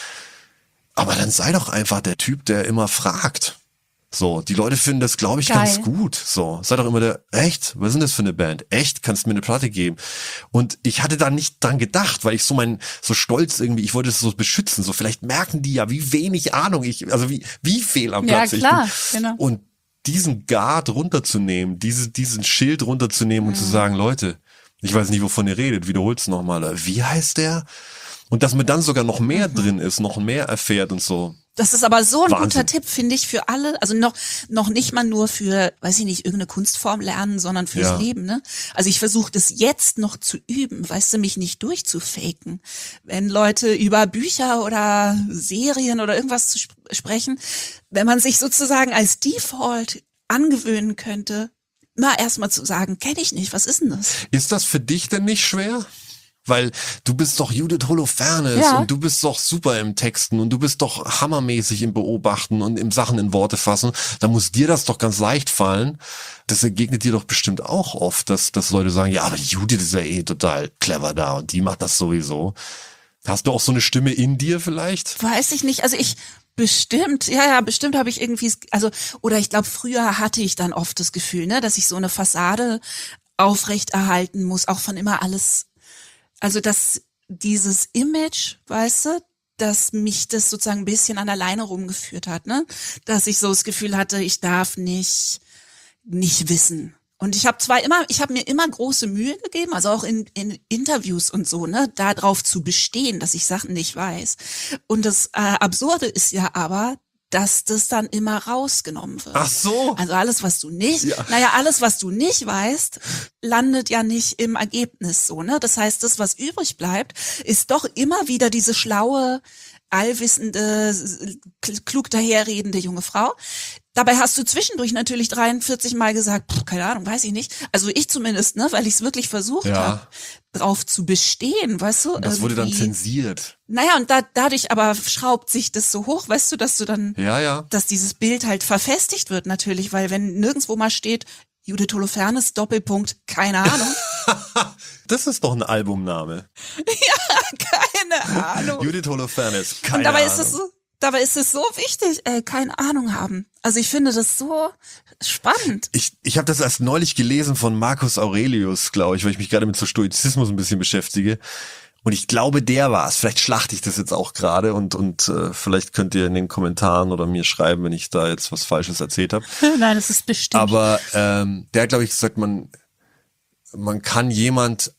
aber dann sei doch einfach der Typ, der immer fragt. So, die Leute finden das, glaube ich, ganz gut. So, sei doch immer echt? Was ist denn das für eine Band? Echt? Kannst du mir eine Platte geben? Und ich hatte da nicht dran gedacht, weil ich so stolz irgendwie, ich wollte es so beschützen. So, vielleicht merken die ja, wie wenig Ahnung wie fehl am Platz ich bin. Ja, klar, genau. Und diesen Guard runterzunehmen, diesen Schild runterzunehmen und zu sagen, Leute, ich weiß nicht, wovon ihr redet, wiederholt's nochmal. Wie heißt der? Und dass man dann sogar noch mehr drin ist, noch mehr erfährt und so. Das ist aber so ein Wahnsinn. guter Tipp, finde ich, für alle. Also noch nicht mal nur für, weiß ich nicht, irgendeine Kunstform lernen, sondern fürs Leben, ne? Also ich versuche das jetzt noch zu üben, weißt du, mich nicht durchzufaken. Wenn Leute über Bücher oder Serien oder irgendwas zu sprechen, wenn man sich sozusagen als Default angewöhnen könnte, mal erstmal zu sagen, kenne ich nicht, was ist denn das? Ist das für dich denn nicht schwer? Weil du bist doch Judith Holofernes und du bist doch super im Texten und du bist doch hammermäßig im Beobachten und im Sachen in Worte fassen. Da muss dir das doch ganz leicht fallen. Das entgegnet dir doch bestimmt auch oft, dass Leute sagen, ja, aber die Judith ist ja eh total clever da und die macht das sowieso. Hast du auch so eine Stimme in dir vielleicht? Weiß ich nicht. Also bestimmt habe ich irgendwie, oder ich glaube, früher hatte ich dann oft das Gefühl, ne, dass ich so eine Fassade aufrechterhalten muss, auch von immer alles. Also dass dieses Image, weißt du, dass mich das sozusagen ein bisschen an der Leine rumgeführt hat, ne? Dass ich so das Gefühl hatte, ich darf nicht wissen. Und ich habe mir immer große Mühe gegeben, also auch in Interviews und so, ne, da drauf zu bestehen, dass ich Sachen nicht weiß. Und das Absurde ist ja aber, dass das dann immer rausgenommen wird. Ach so. Also alles, was du nicht weißt, landet ja nicht im Ergebnis so, ne? Das heißt, das, was übrig bleibt, ist doch immer wieder diese schlaue, allwissende, klug daherredende junge Frau. Dabei hast du zwischendurch natürlich 43 Mal gesagt, keine Ahnung, weiß ich nicht. Also ich zumindest, ne, weil ich es wirklich versucht habe, drauf zu bestehen, weißt du? Und das wurde dann zensiert. Naja, und dadurch aber schraubt sich das so hoch, weißt du, dass du dann, dass dieses Bild halt verfestigt wird natürlich, weil wenn nirgendwo mal steht, Judith Holofernes, Doppelpunkt, keine Ahnung. Das ist doch ein Albumname. Keine Ahnung. Judith Holofernes, keine Und dabei Ahnung. Dabei ist es so wichtig, keine Ahnung haben. Also ich finde das so spannend. Ich habe das erst neulich gelesen von Marcus Aurelius, glaube ich, weil ich mich gerade mit so Stoizismus ein bisschen beschäftige. Und ich glaube, der war's. Vielleicht schlachte ich das jetzt auch gerade und vielleicht könnt ihr in den Kommentaren oder mir schreiben, wenn ich da jetzt was Falsches erzählt habe. Nein, das ist bestimmt. Aber der hat, glaube ich, gesagt, man kann jemand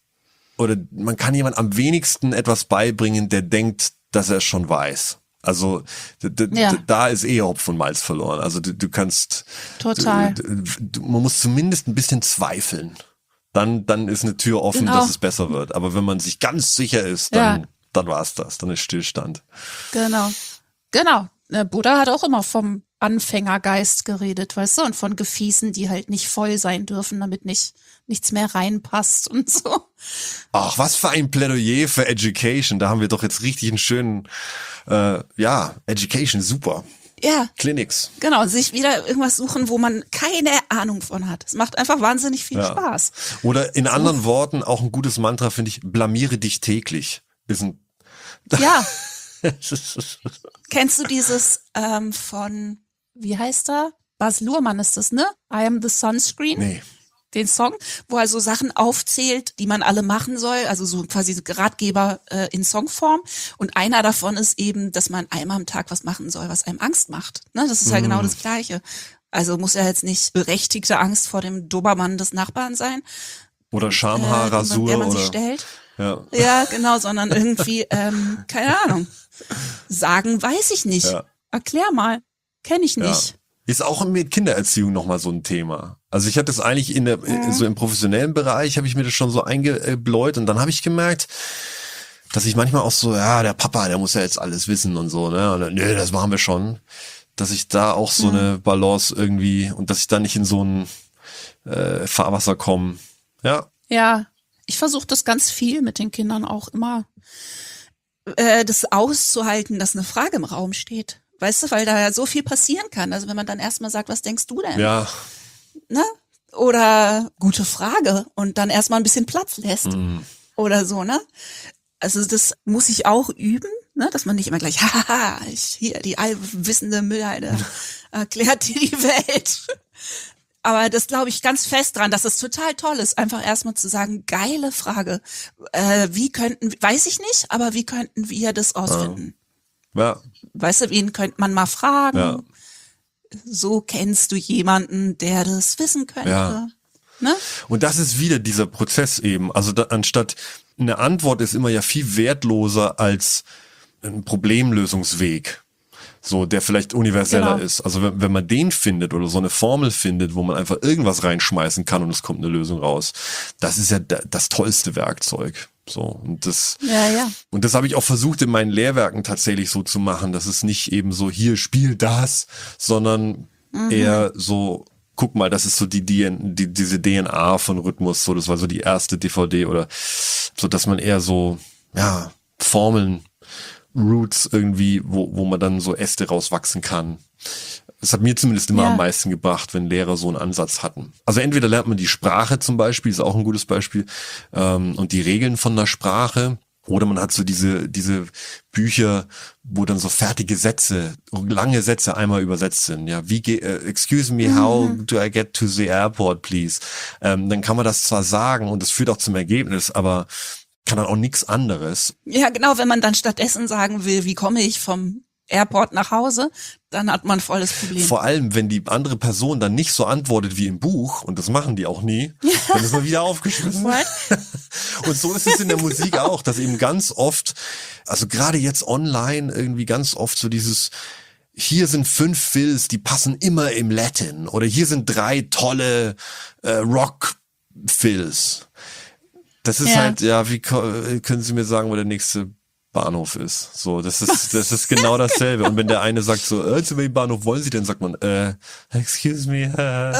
am wenigsten etwas beibringen, der denkt, dass er es schon weiß. Also da ist Hopf und Malz verloren. Also du kannst total. Man muss zumindest ein bisschen zweifeln. Dann ist eine Tür offen, dass es besser wird. Aber wenn man sich ganz sicher ist, dann war's das. Dann ist Stillstand. Genau. Buddha hat auch immer vom Anfängergeist geredet, weißt du, und von Gefäßen, die halt nicht voll sein dürfen, damit nichts mehr reinpasst und so. Ach, was für ein Plädoyer für Education. Da haben wir doch jetzt richtig einen schönen, Education, super. Ja. Clinics. Genau, sich wieder irgendwas suchen, wo man keine Ahnung von hat. Es macht einfach wahnsinnig viel Spaß. Oder in anderen Worten, auch ein gutes Mantra finde ich, blamiere dich täglich. Ja. Kennst du dieses von, wie heißt er? Baz Luhrmann ist das, ne? I am the Sunscreen. Nee. Den Song, wo er so Sachen aufzählt, die man alle machen soll, also so quasi so Ratgeber in Songform. Und einer davon ist eben, dass man einmal am Tag was machen soll, was einem Angst macht. Ne? Das ist ja genau das Gleiche. Also muss ja jetzt nicht berechtigte Angst vor dem Dobermann des Nachbarn sein. Oder Schamhaarrasur. Der man oder sich stellt. Ja, Genau, sondern irgendwie, keine Ahnung. Sagen weiß ich nicht. Ja. Erklär mal. Kenn ich nicht. Ja. Ist auch mit Kindererziehung nochmal so ein Thema. Also ich hatte das eigentlich so im professionellen Bereich, habe ich mir das schon so eingebläut und dann habe ich gemerkt, dass ich manchmal auch so, ja, der Papa, der muss ja jetzt alles wissen und so, ne? Und dann, nö, das machen wir schon. Dass ich da auch so eine Balance irgendwie und dass ich da nicht in so ein Fahrwasser komme. Ja. Ja, ich versuche das ganz viel mit den Kindern auch immer, das auszuhalten, dass eine Frage im Raum steht. Weißt du, weil da ja so viel passieren kann. Also wenn man dann erstmal sagt, was denkst du denn? Ja. Ne? Oder gute Frage und dann erstmal ein bisschen Platz lässt. Oder so, ne? Also das muss ich auch üben, ne? Dass man nicht immer gleich, haha, hier die allwissende Müllhalde erklärt dir die Welt. Aber das glaube ich ganz fest dran, dass es total toll ist, einfach erstmal zu sagen, geile Frage. Weiß ich nicht, aber wie könnten wir das ausfinden? Ja. Weißt du, wen könnte man mal fragen? Ja. So kennst du jemanden, der das wissen könnte. Ja. Ne? Und das ist wieder dieser Prozess eben. Also anstatt eine Antwort ist immer ja viel wertloser als ein Problemlösungsweg. So, der vielleicht universeller ist. Also wenn man den findet oder so eine Formel findet, wo man einfach irgendwas reinschmeißen kann und es kommt eine Lösung raus, das ist ja das tollste Werkzeug. So, und das habe ich auch versucht in meinen Lehrwerken tatsächlich so zu machen, dass es nicht eben so, hier spiel das, sondern eher so, guck mal, das ist so diese DNA von Rhythmus, so, das war so die erste DVD oder so, dass man eher so, ja, Formeln, Roots irgendwie, wo man dann so Äste rauswachsen kann. Das hat mir zumindest immer am meisten gebracht, wenn Lehrer so einen Ansatz hatten. Also entweder lernt man die Sprache zum Beispiel, ist auch ein gutes Beispiel, und die Regeln von der Sprache, oder man hat so diese Bücher, wo dann so fertige Sätze, lange Sätze einmal übersetzt sind. Ja, excuse me, how do I get to the airport, please? Dann kann man das zwar sagen und das führt auch zum Ergebnis, aber kann dann auch nichts anderes. Ja, genau, wenn man dann stattdessen sagen will, wie komme ich vom Airport nach Hause, dann hat man volles Problem. Vor allem, wenn die andere Person dann nicht so antwortet wie im Buch, und das machen die auch nie, dann ist man wieder aufgeschmissen. Und so ist es in der Musik auch, dass eben ganz oft, also gerade jetzt online irgendwie ganz oft so dieses, hier sind 5 Fills, die passen immer im Latin, oder hier sind 3 tolle Rock-Fills. Das ist halt, ja, wie können Sie mir sagen, wo der nächste Bahnhof ist? So, das ist genau dasselbe. Und wenn der eine sagt so, zu welchem Bahnhof wollen Sie denn, sagt man, excuse me,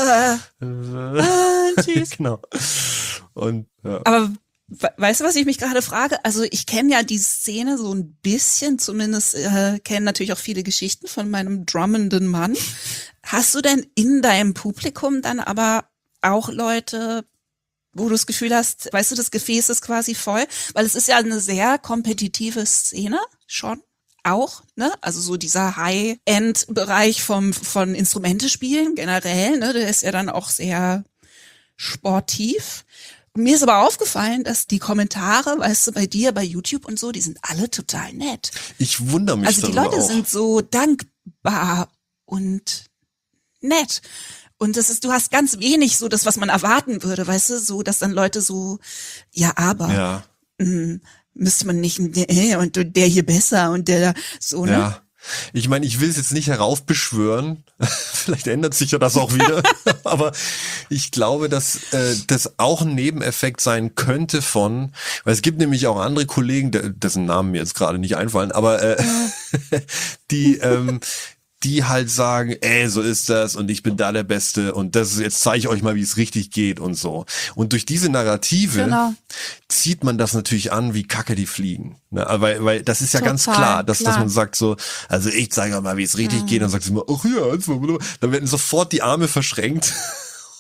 tschüss. Genau. Und, ja. Aber weißt du, was ich mich gerade frage? Also ich kenne ja die Szene so ein bisschen, zumindest kenne natürlich auch viele Geschichten von meinem drummenden Mann. Hast du denn in deinem Publikum dann aber auch Leute, wo du das Gefühl hast, weißt du, das Gefäß ist quasi voll, weil es ist ja eine sehr kompetitive Szene schon auch, ne? Also so dieser High-End-Bereich von Instrumentespielen generell, ne? Der ist ja dann auch sehr sportiv. Mir ist aber aufgefallen, dass die Kommentare, weißt du, bei dir, bei YouTube und so, die sind alle total nett. Ich wundere mich also die darüber Leute auch. sind so dankbar und nett. Und das ist, du hast ganz wenig so das, was man erwarten würde, weißt du, so, dass dann Leute so, ja, aber müsste man nicht, und der hier besser und der so, ne? Ja. Ich meine, ich will es jetzt nicht heraufbeschwören, vielleicht ändert sich ja das auch wieder, aber ich glaube, dass das auch ein Nebeneffekt sein könnte weil es gibt nämlich auch andere Kollegen, dessen Namen mir jetzt gerade nicht einfallen, aber die halt sagen, so ist das und ich bin da der Beste und jetzt zeige ich euch mal, wie es richtig geht und so. Und durch diese Narrative zieht man das natürlich an, wie Kacke die fliegen. Ne? Weil das ist ja ganz klar, dass man sagt so, also ich zeige euch mal, wie es richtig geht, dann sagt sie immer, ach ja, dann werden sofort die Arme verschränkt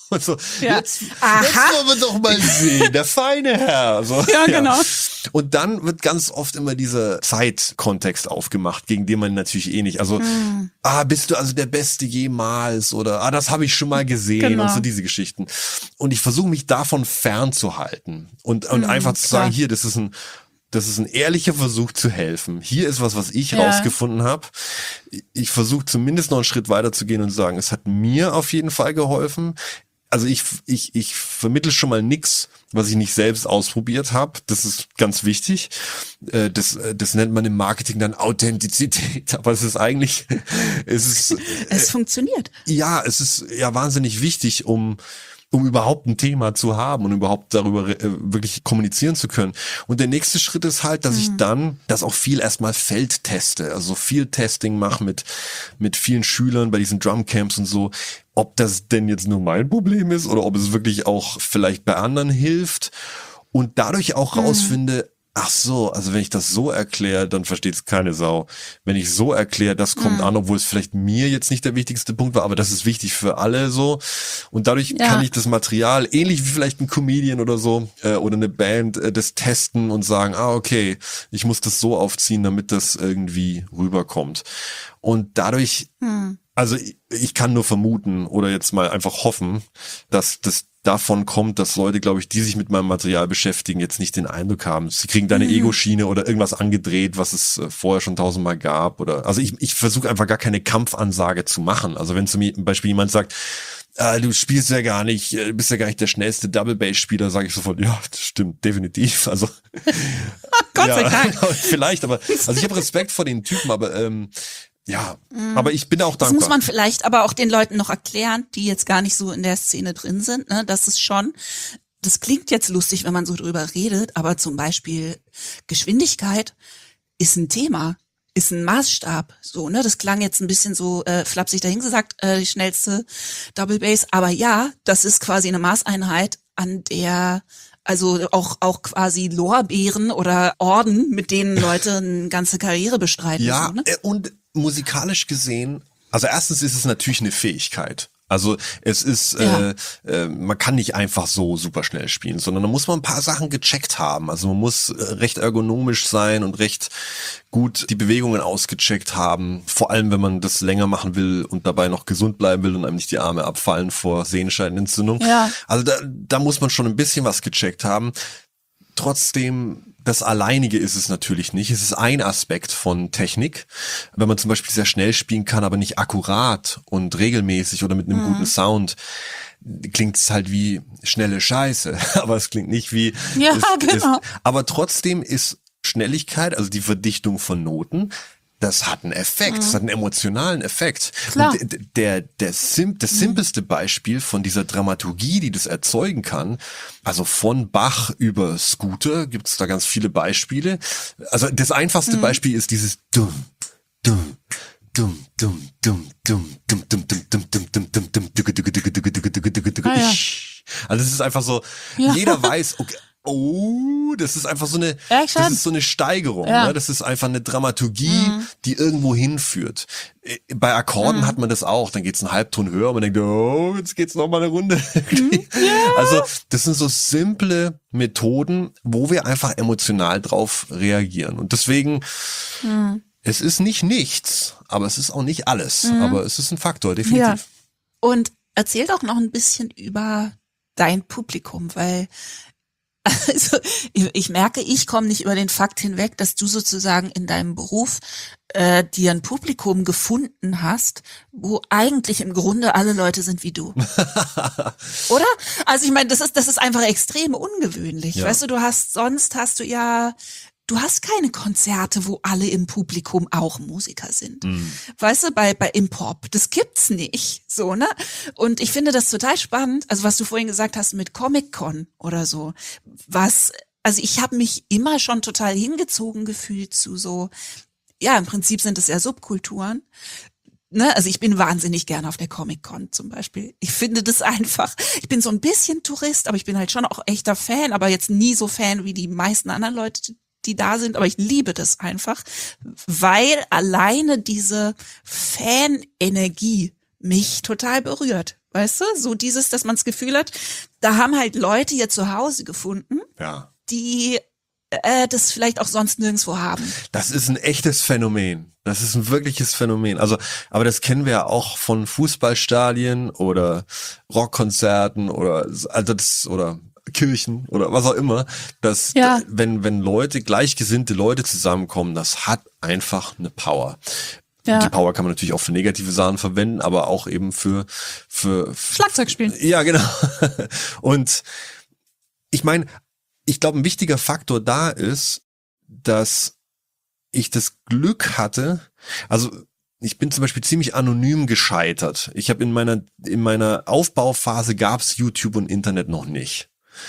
Und so, Ja. jetzt Aha. wollen wir doch mal sehen, der feine Herr. So, Ja, genau. Und dann wird ganz oft immer dieser Zeitkontext aufgemacht, gegen den man natürlich eh nicht, also, bist du also der Beste jemals oder, das habe ich schon mal gesehen Genau. und so diese Geschichten. Und ich versuche mich davon fernzuhalten und einfach zu sagen, klar. hier, das ist ein ehrlicher Versuch zu helfen. Hier ist was ich Ja. rausgefunden habe. Ich versuche zumindest noch einen Schritt weiter zu gehen und zu sagen, es hat mir auf jeden Fall geholfen. Also ich vermittle schon mal nix, was ich nicht selbst ausprobiert habe. Das ist ganz wichtig. Das nennt man im Marketing dann Authentizität. Aber es ist eigentlich, Es funktioniert. ja, es ist ja wahnsinnig wichtig, um überhaupt ein Thema zu haben und überhaupt darüber wirklich kommunizieren zu können. Und der nächste Schritt ist halt, dass ich dann das auch viel erstmal feldteste, also viel Testing mache mit vielen Schülern bei diesen Drumcamps und so, ob das denn jetzt nur mein Problem ist oder ob es wirklich auch vielleicht bei anderen hilft und dadurch auch rausfinde, ach so, also wenn ich das so erkläre, dann versteht es keine Sau. Wenn ich so erkläre, das kommt an, obwohl es vielleicht mir jetzt nicht der wichtigste Punkt war, aber das ist wichtig für alle so. Und dadurch kann ich das Material, ähnlich wie vielleicht ein Comedian oder so, oder eine Band, das testen und sagen, okay, ich muss das so aufziehen, damit das irgendwie rüberkommt. Und dadurch, also ich kann nur vermuten oder jetzt mal einfach hoffen, dass das davon kommt, dass Leute, glaube ich, die sich mit meinem Material beschäftigen, jetzt nicht den Eindruck haben, sie kriegen da eine Ego-Schiene oder irgendwas angedreht, was es vorher schon 1000-mal gab. Oder also ich versuche einfach gar keine Kampfansage zu machen. Also wenn zum Beispiel jemand sagt, du spielst ja gar nicht, bist ja gar nicht der schnellste Double-Bass-Spieler, sage ich sofort, ja, das stimmt, definitiv. Also Gott sei Dank. vielleicht, aber also ich habe Respekt vor den Typen, aber aber ich bin auch Das dankbar. muss man vielleicht aber auch den Leuten noch erklären, die jetzt gar nicht so in der Szene drin sind, ne? Das ist schon, das klingt jetzt lustig, wenn man so drüber redet, aber zum Beispiel Geschwindigkeit ist ein Thema, ist ein Maßstab, so, ne? Das klang jetzt ein bisschen so flapsig dahingesagt, die schnellste Double Bass, aber ja, das ist quasi eine Maßeinheit, an der also auch quasi Lorbeeren oder Orden, mit denen Leute eine ganze Karriere bestreiten. Ja, so, ne? und musikalisch gesehen, also erstens ist es natürlich eine Fähigkeit. Also es ist, man kann nicht einfach so super schnell spielen, sondern da muss man ein paar Sachen gecheckt haben. Also man muss recht ergonomisch sein und recht gut die Bewegungen ausgecheckt haben. Vor allem, wenn man das länger machen will und dabei noch gesund bleiben will und einem nicht die Arme abfallen vor Sehenscheidenentzündung. Ja. Also da muss man schon ein bisschen was gecheckt haben. Trotzdem, das Alleinige ist es natürlich nicht. Es ist ein Aspekt von Technik. Wenn man zum Beispiel sehr schnell spielen kann, aber nicht akkurat und regelmäßig oder mit einem guten Sound, klingt es halt wie schnelle Scheiße. Aber es klingt nicht wie... Ja, genau. Aber trotzdem ist Schnelligkeit, also die Verdichtung von Noten, das hat einen Effekt, das hat einen emotionalen Effekt. Klar. Und das simpelste Beispiel von dieser Dramaturgie, die das erzeugen kann, also von Bach über Scooter gibt's da ganz viele Beispiele. Also das einfachste Beispiel ist dieses dumm, dumm, dumm, dumm, dumm, dumm, dumm, dumm, dumm, dumm, dumm, dumm, dumm, dumm, dumm, also es ist einfach so, jeder weiß, okay, das ist einfach so eine, das ist so eine Steigerung, ne? Das ist einfach eine Dramaturgie, die irgendwo hinführt. Bei Akkorden hat man das auch, dann geht's einen Halbton höher und man denkt, jetzt geht's noch mal eine Runde. Also, das sind so simple Methoden, wo wir einfach emotional drauf reagieren. Und deswegen, es ist nicht nichts, aber es ist auch nicht alles, aber es ist ein Faktor, definitiv. Ja. Und erzähl doch noch ein bisschen über dein Publikum, weil also ich merke, ich komme nicht über den Fakt hinweg, dass du sozusagen in deinem Beruf dir ein Publikum gefunden hast, wo eigentlich im Grunde alle Leute sind wie du. Oder? Also ich meine, das ist einfach extrem ungewöhnlich. Ja. Weißt du, sonst hast du hast keine Konzerte, wo alle im Publikum auch Musiker sind. Weißt du, bei Impop, das gibt's nicht, so, ne? Und ich finde das total spannend, also was du vorhin gesagt hast mit Comic-Con oder so, also ich habe mich immer schon total hingezogen gefühlt zu so, ja, im Prinzip sind es ja Subkulturen. Ne, also ich bin wahnsinnig gerne auf der Comic-Con zum Beispiel. Ich finde das einfach, ich bin so ein bisschen Tourist, aber ich bin halt schon auch echter Fan, aber jetzt nie so Fan wie die meisten anderen Leute, die da sind, aber ich liebe das einfach, weil alleine diese Fan-Energie mich total berührt. Weißt du? So dieses, dass man das Gefühl hat, da haben halt Leute ihr Zuhause gefunden, Ja. die das vielleicht auch sonst nirgendwo haben. Das ist ein echtes Phänomen. Das ist ein wirkliches Phänomen. Also, aber das kennen wir ja auch von Fußballstadien oder Rockkonzerten oder Kirchen oder was auch immer, dass Ja. wenn Leute, gleichgesinnte Leute zusammenkommen, das hat einfach eine Power. Ja. Die Power kann man natürlich auch für negative Sachen verwenden, aber auch eben für Schlagzeug spielen. Ja, genau. Und ich meine, ich glaube, ein wichtiger Faktor da ist, dass ich das Glück hatte, also ich bin zum Beispiel ziemlich anonym gescheitert. Ich habe in meiner Aufbauphase gab's YouTube und Internet noch nicht.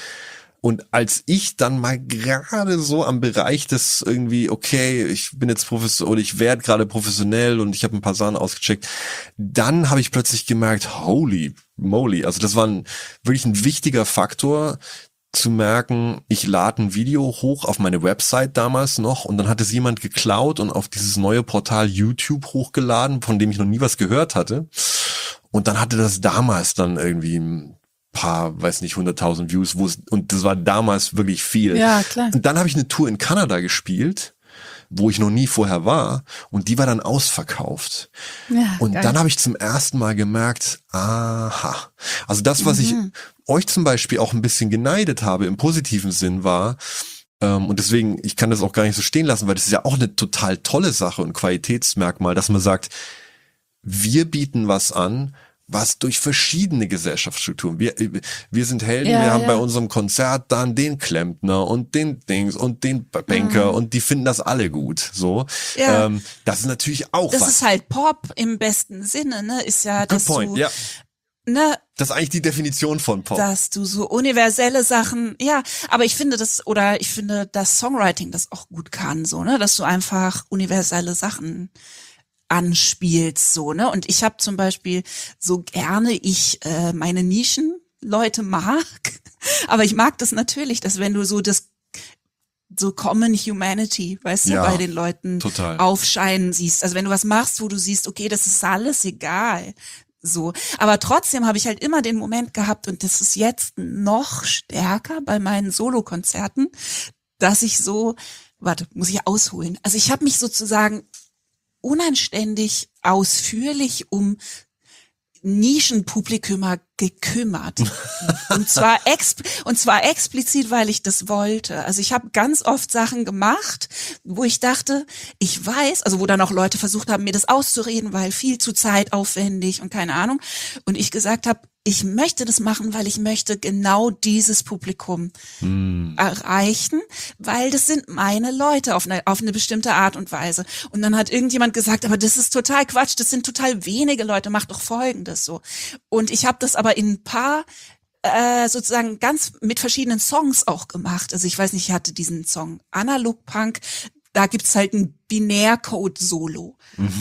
Und als ich dann mal gerade so am Bereich des irgendwie, okay, ich bin jetzt oder ich werde gerade professionell und ich habe ein paar Sachen ausgecheckt, dann habe ich plötzlich gemerkt, holy moly, also das war wirklich ein wichtiger Faktor, zu merken, ich lade ein Video hoch auf meine Website damals noch und dann hat es jemand geklaut und auf dieses neue Portal YouTube hochgeladen, von dem ich noch nie was gehört hatte. Und dann hatte das damals dann irgendwie ein paar, weiß nicht, 100.000 Views, und das war damals wirklich viel. Ja, klar. Und dann habe ich eine Tour in Kanada gespielt, wo ich noch nie vorher war, und die war dann ausverkauft. Ja, Und geil. dann habe ich zum ersten Mal gemerkt, aha, also das, was ich euch zum Beispiel auch ein bisschen geneidet habe, im positiven Sinn war, und deswegen, ich kann das auch gar nicht so stehen lassen, weil das ist ja auch eine total tolle Sache und Qualitätsmerkmal, dass man sagt, wir bieten was an, was durch verschiedene Gesellschaftsstrukturen. Wir sind Helden, Ja, wir haben ja. bei unserem Konzert dann den Klempner und den Dings und den Banker und die finden das alle gut. So, Ja. das ist natürlich auch Das was. ist halt Pop im besten Sinne, ne? Ist ja, Good dass point, du, ja. ne, Das ist eigentlich die Definition von Pop. dass du so universelle Sachen, ja, aber ich finde, dass Songwriting das auch gut kann, so, ne, dass du einfach universelle Sachen anspielst, so, ne, und ich habe zum Beispiel so gerne ich meine Nischenleute mag, aber ich mag das natürlich, dass wenn du so Common Humanity, weißt du, Ja, bei den Leuten total. aufscheinen siehst, also wenn du was machst, wo du siehst, okay, das ist alles egal, so. Aber trotzdem habe ich halt immer den Moment gehabt, und das ist jetzt noch stärker bei meinen Solokonzerten, dass ich muss ich ausholen. Also ich habe mich sozusagen unanständig ausführlich um Nischenpublikum gekümmert. Und zwar explizit, weil ich das wollte. Also ich habe ganz oft Sachen gemacht, wo ich dachte, ich weiß, also wo dann auch Leute versucht haben, mir das auszureden, weil viel zu zeitaufwendig und keine Ahnung. Und ich gesagt habe, ich möchte das machen, weil ich möchte genau dieses Publikum erreichen, weil das sind meine Leute auf eine bestimmte Art und Weise. Und dann hat irgendjemand gesagt, aber das ist total Quatsch, das sind total wenige Leute, mach doch Folgendes so. Und ich habe das aber in ein paar sozusagen ganz mit verschiedenen Songs auch gemacht. Also ich weiß nicht, ich hatte diesen Song Analog Punk, da gibt's halt ein Binärcode-Solo.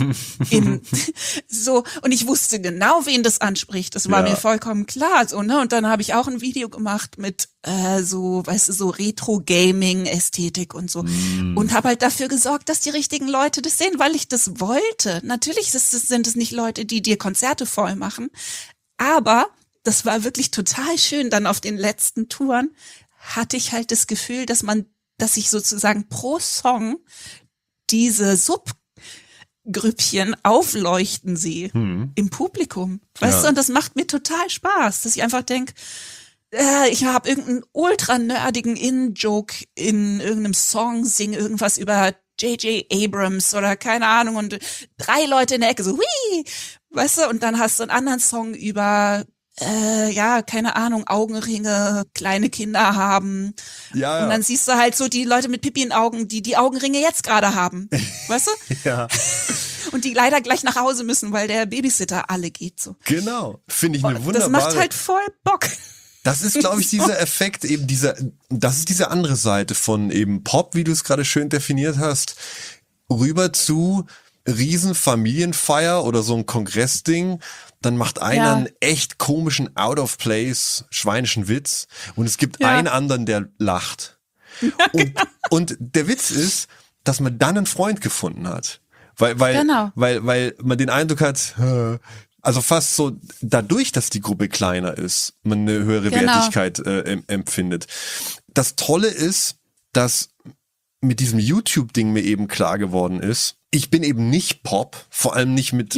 So, und ich wusste genau, wen das anspricht. Das war Ja. mir vollkommen klar, so, ne? Und dann habe ich auch ein Video gemacht mit so, weißt du, so Retro-Gaming-Ästhetik und so. Und habe halt dafür gesorgt, dass die richtigen Leute das sehen, weil ich das wollte. Natürlich sind es nicht Leute, die dir Konzerte voll machen, aber das war wirklich total schön. Dann auf den letzten Touren hatte ich halt das Gefühl, dass ich sozusagen pro Song diese Subgrüppchen aufleuchten sehe im Publikum. Weißt Ja. du, und das macht mir total Spaß, dass ich einfach denke, ich habe irgendeinen ultra nerdigen In-Joke in irgendeinem Song, singe irgendwas über J.J. Abrams oder keine Ahnung, und 3 Leute in der Ecke so, hui, weißt du, und dann hast du einen anderen Song über keine Ahnung, Augenringe, kleine Kinder haben. Ja, Und dann siehst du halt so die Leute mit Pipi in Augen, die Augenringe jetzt gerade haben. Weißt du? ja, Und die leider gleich nach Hause müssen, weil der Babysitter alle geht so. genau. Finde ich eine Das wunderbare. macht halt voll Bock. Das ist, glaube ich, dieser Effekt, eben das ist diese andere Seite von eben Pop, wie du es gerade schön definiert hast, rüber zu Riesenfamilienfeier oder so ein Kongressding. Dann macht einer Ja. einen echt komischen Out-of-Place schweinischen Witz und es gibt Ja. einen anderen, der lacht. Und der Witz ist, dass man dann einen Freund gefunden hat. Weil Genau. man den Eindruck hat, Also fast so, dadurch, dass die Gruppe kleiner ist, man eine höhere Wertigkeit empfindet. Das Tolle ist, dass mit diesem YouTube-Ding mir eben klar geworden ist, ich bin eben nicht Pop, vor allem nicht mit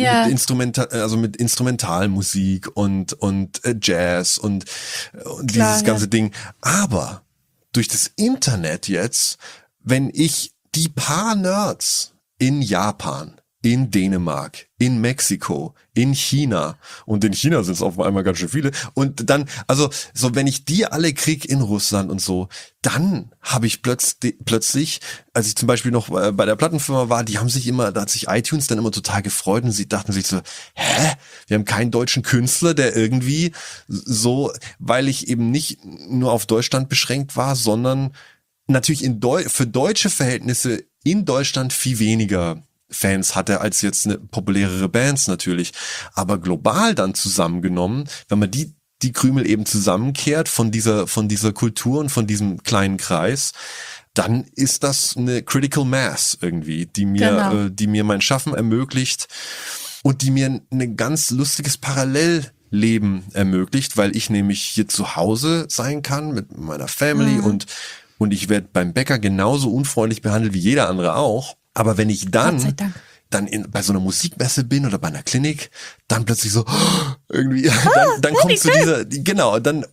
Instrumentalmusik und Jazz und dieses ganze Ding. Aber durch das Internet jetzt, wenn ich die paar Nerds in Japan, in Dänemark, in Mexiko, in China, und in China sind es auf einmal ganz schön viele, und dann, also so, wenn ich die alle krieg in Russland und so, dann habe ich plötzlich, als ich zum Beispiel noch bei der Plattenfirma war, da hat sich iTunes dann immer total gefreut, und sie dachten sich so, wir haben keinen deutschen Künstler, der irgendwie so, weil ich eben nicht nur auf Deutschland beschränkt war, sondern natürlich für deutsche Verhältnisse in Deutschland viel weniger Fans hatte als jetzt eine populärere Bands natürlich, aber global dann zusammengenommen, wenn man die Krümel eben zusammenkehrt von dieser Kultur und von diesem kleinen Kreis, dann ist das eine Critical Mass irgendwie, die mir mein Schaffen ermöglicht und die mir ein ganz lustiges Parallelleben ermöglicht, weil ich nämlich hier zu Hause sein kann mit meiner Family und ich werde beim Bäcker genauso unfreundlich behandelt wie jeder andere auch. Aber wenn ich dann bei so einer Musikmesse bin oder bei einer Klinik, dann plötzlich so irgendwie, dann kommt zu dieser, genau, dann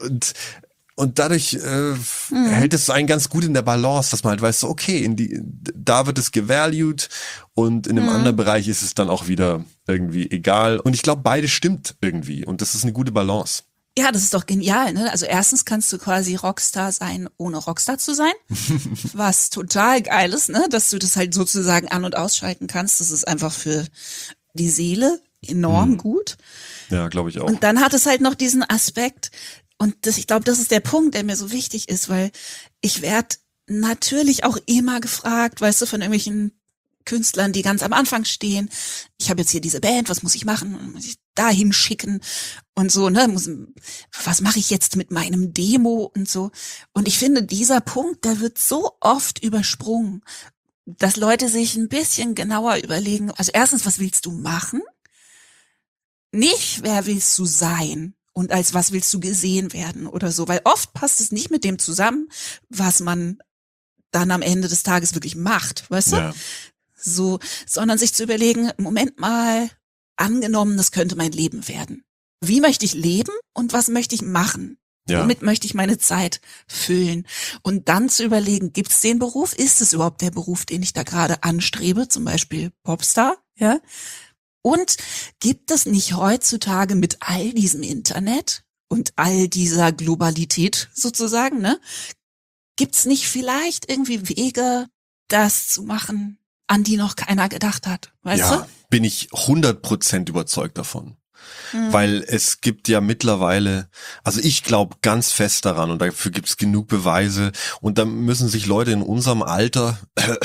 und dadurch hält es einen ganz gut in der Balance, dass man halt weiß, so, okay, da wird es gevalued und in einem anderen Bereich ist es dann auch wieder irgendwie egal. Und ich glaube, beides stimmt irgendwie und das ist eine gute Balance. Ja, das ist doch genial, ne? Also erstens kannst du quasi Rockstar sein, ohne Rockstar zu sein, was total geil ist, ne? Dass du das halt sozusagen an- und ausschalten kannst. Das ist einfach für die Seele enorm gut. Ja, glaube ich auch. Und dann hat es halt noch diesen Aspekt, und ich glaube, das ist der Punkt, der mir so wichtig ist, weil ich werde natürlich auch immer gefragt, weißt du, von irgendwelchen Künstlern, die ganz am Anfang stehen. Ich habe jetzt hier diese Band, was muss ich machen? Muss ich dahin schicken? Und so, ne? Was mache ich jetzt mit meinem Demo und so? Und ich finde, dieser Punkt, der wird so oft übersprungen, dass Leute sich ein bisschen genauer überlegen. Also erstens, was willst du machen? Nicht, wer willst du sein? Und als was willst du gesehen werden oder so? Weil oft passt es nicht mit dem zusammen, was man dann am Ende des Tages wirklich macht, weißt du? Ja. So, sondern sich zu überlegen, Moment mal, angenommen, das könnte mein Leben werden. Wie möchte ich leben und was möchte ich machen? Ja. Womit möchte ich meine Zeit füllen? Und dann zu überlegen, gibt es den Beruf? Ist es überhaupt der Beruf, den ich da gerade anstrebe? Zum Beispiel Popstar, ja? Und gibt es nicht heutzutage mit all diesem Internet und all dieser Globalität sozusagen, ne? Gibt es nicht vielleicht irgendwie Wege, das zu machen, an die noch keiner gedacht hat, weißt du? Ja, bin ich 100% überzeugt davon. Weil es gibt ja mittlerweile, also ich glaube ganz fest daran und dafür gibt es genug Beweise und da müssen sich Leute in unserem Alter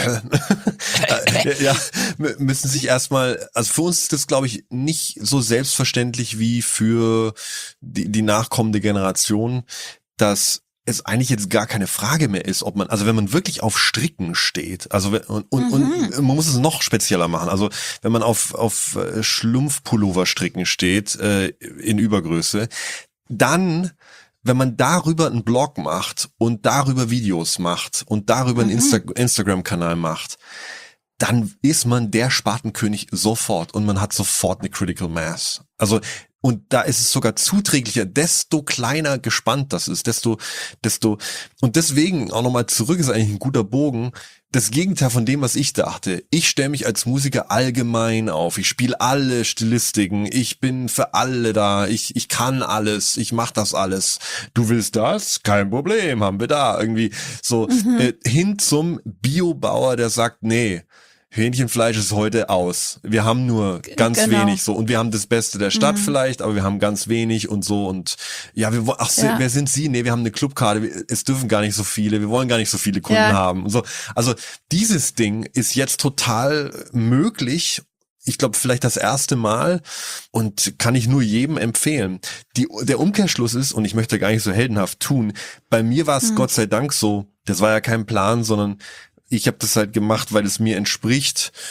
müssen sich erstmal, also für uns ist das glaube ich nicht so selbstverständlich wie für die nachkommende Generation, dass es eigentlich jetzt gar keine Frage mehr ist, ob man, also wenn man wirklich auf Stricken steht, also und man muss es noch spezieller machen, also wenn man auf Schlumpfpullover stricken steht, in Übergröße, dann, wenn man darüber einen Blog macht und darüber Videos macht und darüber einen Instagram-Kanal macht, dann ist man der Spatenkönig sofort und man hat sofort eine Critical Mass. Also und da ist es sogar zuträglicher, desto kleiner gespannt das ist, desto, und deswegen auch nochmal zurück ist eigentlich ein guter Bogen, das Gegenteil von dem, was ich dachte. Ich stelle mich als Musiker allgemein auf, ich spiele alle Stilistiken, ich bin für alle da, ich kann alles, ich mach das alles. Du willst das? Kein Problem, haben wir da. Irgendwie so hin zum Biobauer, der sagt, nee, Hähnchenfleisch ist heute aus. Wir haben nur ganz wenig so und wir haben das Beste der Stadt vielleicht, aber wir haben ganz wenig und so und ja, wer sind Sie? Nee, wir haben eine Clubkarte, es dürfen gar nicht so viele, wir wollen gar nicht so viele Kunden haben und so. Also dieses Ding ist jetzt total möglich. Ich glaube, vielleicht das erste Mal und kann ich nur jedem empfehlen. Der Umkehrschluss ist, und ich möchte gar nicht so heldenhaft tun, bei mir war es Gott sei Dank so, das war ja kein Plan, sondern ich habe das halt gemacht, weil es mir entspricht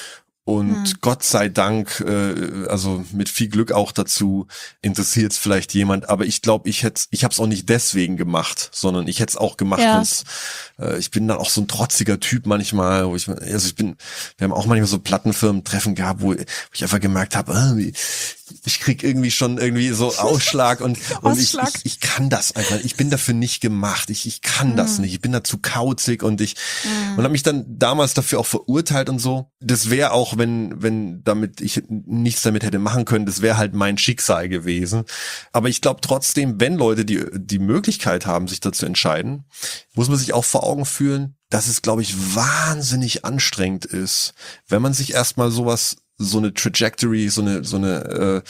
Und Gott sei Dank, also mit viel Glück auch dazu, interessiert es vielleicht jemand. Aber ich glaube, ich habe es auch nicht deswegen gemacht, sondern ich hätte es auch gemacht, wenn's, ich bin dann auch so ein trotziger Typ manchmal, wir haben auch manchmal so Plattenfirmen-Treffen gehabt, wo ich einfach gemerkt habe, ich krieg irgendwie schon so Ausschlag und ich kann das einfach. Ich bin dafür nicht gemacht. Ich kann das nicht. Ich bin da zu kauzig und habe mich dann damals dafür auch verurteilt und so. Das wäre auch, wenn damit ich nichts damit hätte machen können, das wäre halt mein Schicksal gewesen. Aber ich glaube trotzdem, wenn Leute die Möglichkeit haben, sich dazu entscheiden, muss man sich auch vor Augen führen, dass es, glaube ich, wahnsinnig anstrengend ist, wenn man sich erstmal so eine Trajectory, so einen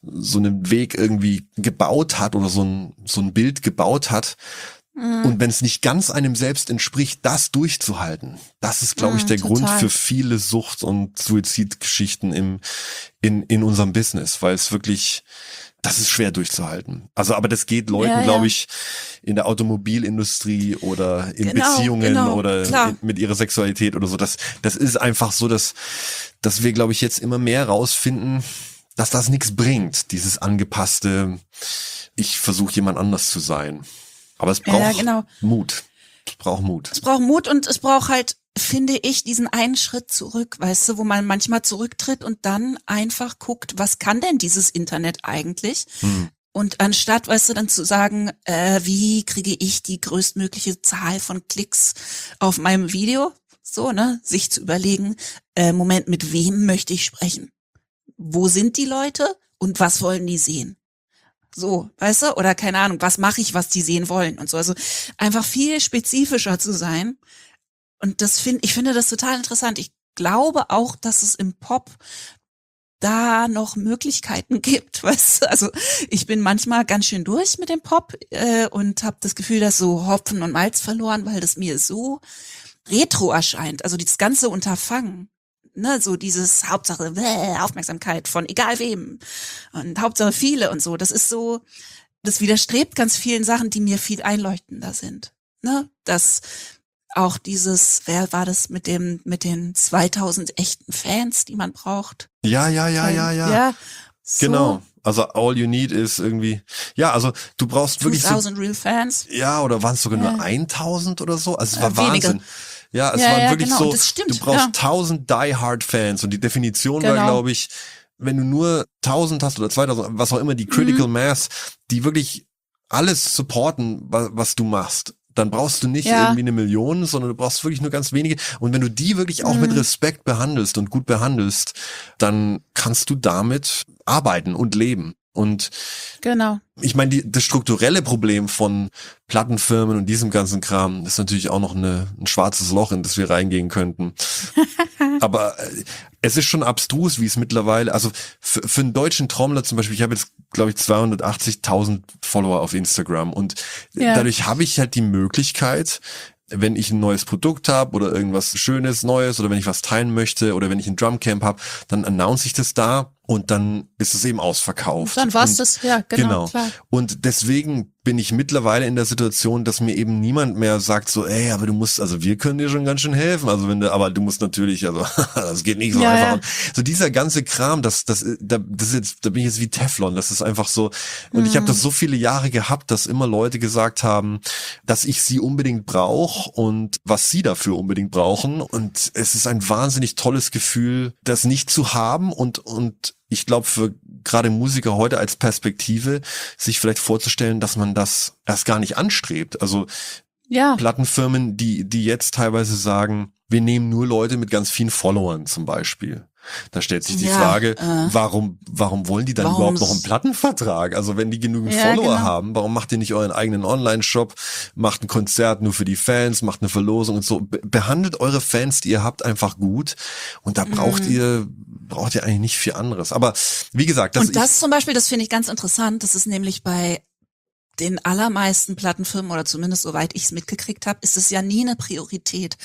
Weg irgendwie gebaut hat oder so ein Bild gebaut hat. Und wenn es nicht ganz einem selbst entspricht, das durchzuhalten, das ist, glaube ich, der Grund für viele Sucht- und Suizidgeschichten in unserem Business, weil es wirklich, das ist schwer durchzuhalten. Also, aber das geht Leuten, glaube ich, in der Automobilindustrie oder in Beziehungen oder mit ihrer Sexualität oder so. Das ist einfach so, dass wir, glaube ich, jetzt immer mehr rausfinden, dass das nichts bringt, dieses angepasste, ich versuche jemand anders zu sein. Aber es braucht Mut. Es braucht Mut. Es braucht Mut und es braucht halt, finde ich, diesen einen Schritt zurück, weißt du, wo man manchmal zurücktritt und dann einfach guckt, was kann denn dieses Internet eigentlich? Und anstatt, weißt du, dann zu sagen, wie kriege ich die größtmögliche Zahl von Klicks auf meinem Video? So, ne, sich zu überlegen, Moment, mit wem möchte ich sprechen? Wo sind die Leute und was wollen die sehen? So, weißt du? Oder keine Ahnung, was mache ich, was die sehen wollen und so. Also einfach viel spezifischer zu sein. Und ich finde das total interessant. Ich glaube auch, dass es im Pop da noch Möglichkeiten gibt, weißt du? Also ich bin manchmal ganz schön durch mit dem Pop und habe das Gefühl, dass so Hopfen und Malz verloren, weil das mir so retro erscheint. Also dieses ganze Unterfangen. Ne, so dieses Hauptsache Aufmerksamkeit von egal wem und Hauptsache viele und so. Das ist so, das widerstrebt ganz vielen Sachen, die mir viel einleuchtender sind. Ne, das auch dieses, wer war das mit den 2000 echten Fans, die man braucht? Ja. So. Genau. Also all you need ist irgendwie, also du brauchst wirklich 2000 real Fans. Ja, oder waren es sogar nur 1000 oder so? Also es war wenige. Wahnsinn. Ja, es war wirklich genau. so, Das stimmt. du brauchst 1000 Die-Hard-Fans und die Definition war, glaube ich, wenn du nur 1000 hast oder 2000, was auch immer, die Critical Mass, die wirklich alles supporten, was du machst, dann brauchst du nicht irgendwie 1 Million, sondern du brauchst wirklich nur ganz wenige. Und wenn du die wirklich auch mit Respekt behandelst und gut behandelst, dann kannst du damit arbeiten und leben. Und ich meine, das strukturelle Problem von Plattenfirmen und diesem ganzen Kram ist natürlich auch noch ein schwarzes Loch, in das wir reingehen könnten. Aber es ist schon abstrus, wie es mittlerweile, also für einen deutschen Trommler zum Beispiel, ich habe jetzt, glaube ich, 280.000 Follower auf Instagram und dadurch habe ich halt die Möglichkeit, wenn ich ein neues Produkt habe oder irgendwas Schönes, Neues oder wenn ich was teilen möchte oder wenn ich ein Drumcamp habe, dann announce ich das da und dann ist es eben ausverkauft. Dann war's das, genau. Klar. Und deswegen bin ich mittlerweile in der Situation, dass mir eben niemand mehr sagt so, ey, aber du musst, also wir können dir schon ganz schön helfen, also aber du musst natürlich, also das geht nicht so einfach. Und so dieser ganze Kram, da bin ich jetzt wie Teflon, das ist einfach so. Und ich habe das so viele Jahre gehabt, dass immer Leute gesagt haben, dass ich sie unbedingt brauche und was sie dafür unbedingt brauchen. Und es ist ein wahnsinnig tolles Gefühl, das nicht zu haben und ich glaube, für gerade Musiker heute als Perspektive, sich vielleicht vorzustellen, dass man das erst gar nicht anstrebt. Also Plattenfirmen, die jetzt teilweise sagen, wir nehmen nur Leute mit ganz vielen Followern zum Beispiel. Da stellt sich die Frage, warum wollen die dann überhaupt noch einen Plattenvertrag? Also wenn die genügend Follower haben, warum macht ihr nicht euren eigenen Online-Shop, macht ein Konzert nur für die Fans, macht eine Verlosung und so. Behandelt eure Fans, die ihr habt, einfach gut. Und da braucht ihr eigentlich nicht viel anderes. Aber wie gesagt, das zum Beispiel, das finde ich ganz interessant. Das ist nämlich bei den allermeisten Plattenfirmen oder zumindest soweit ich es mitgekriegt habe, ist es ja nie eine Priorität,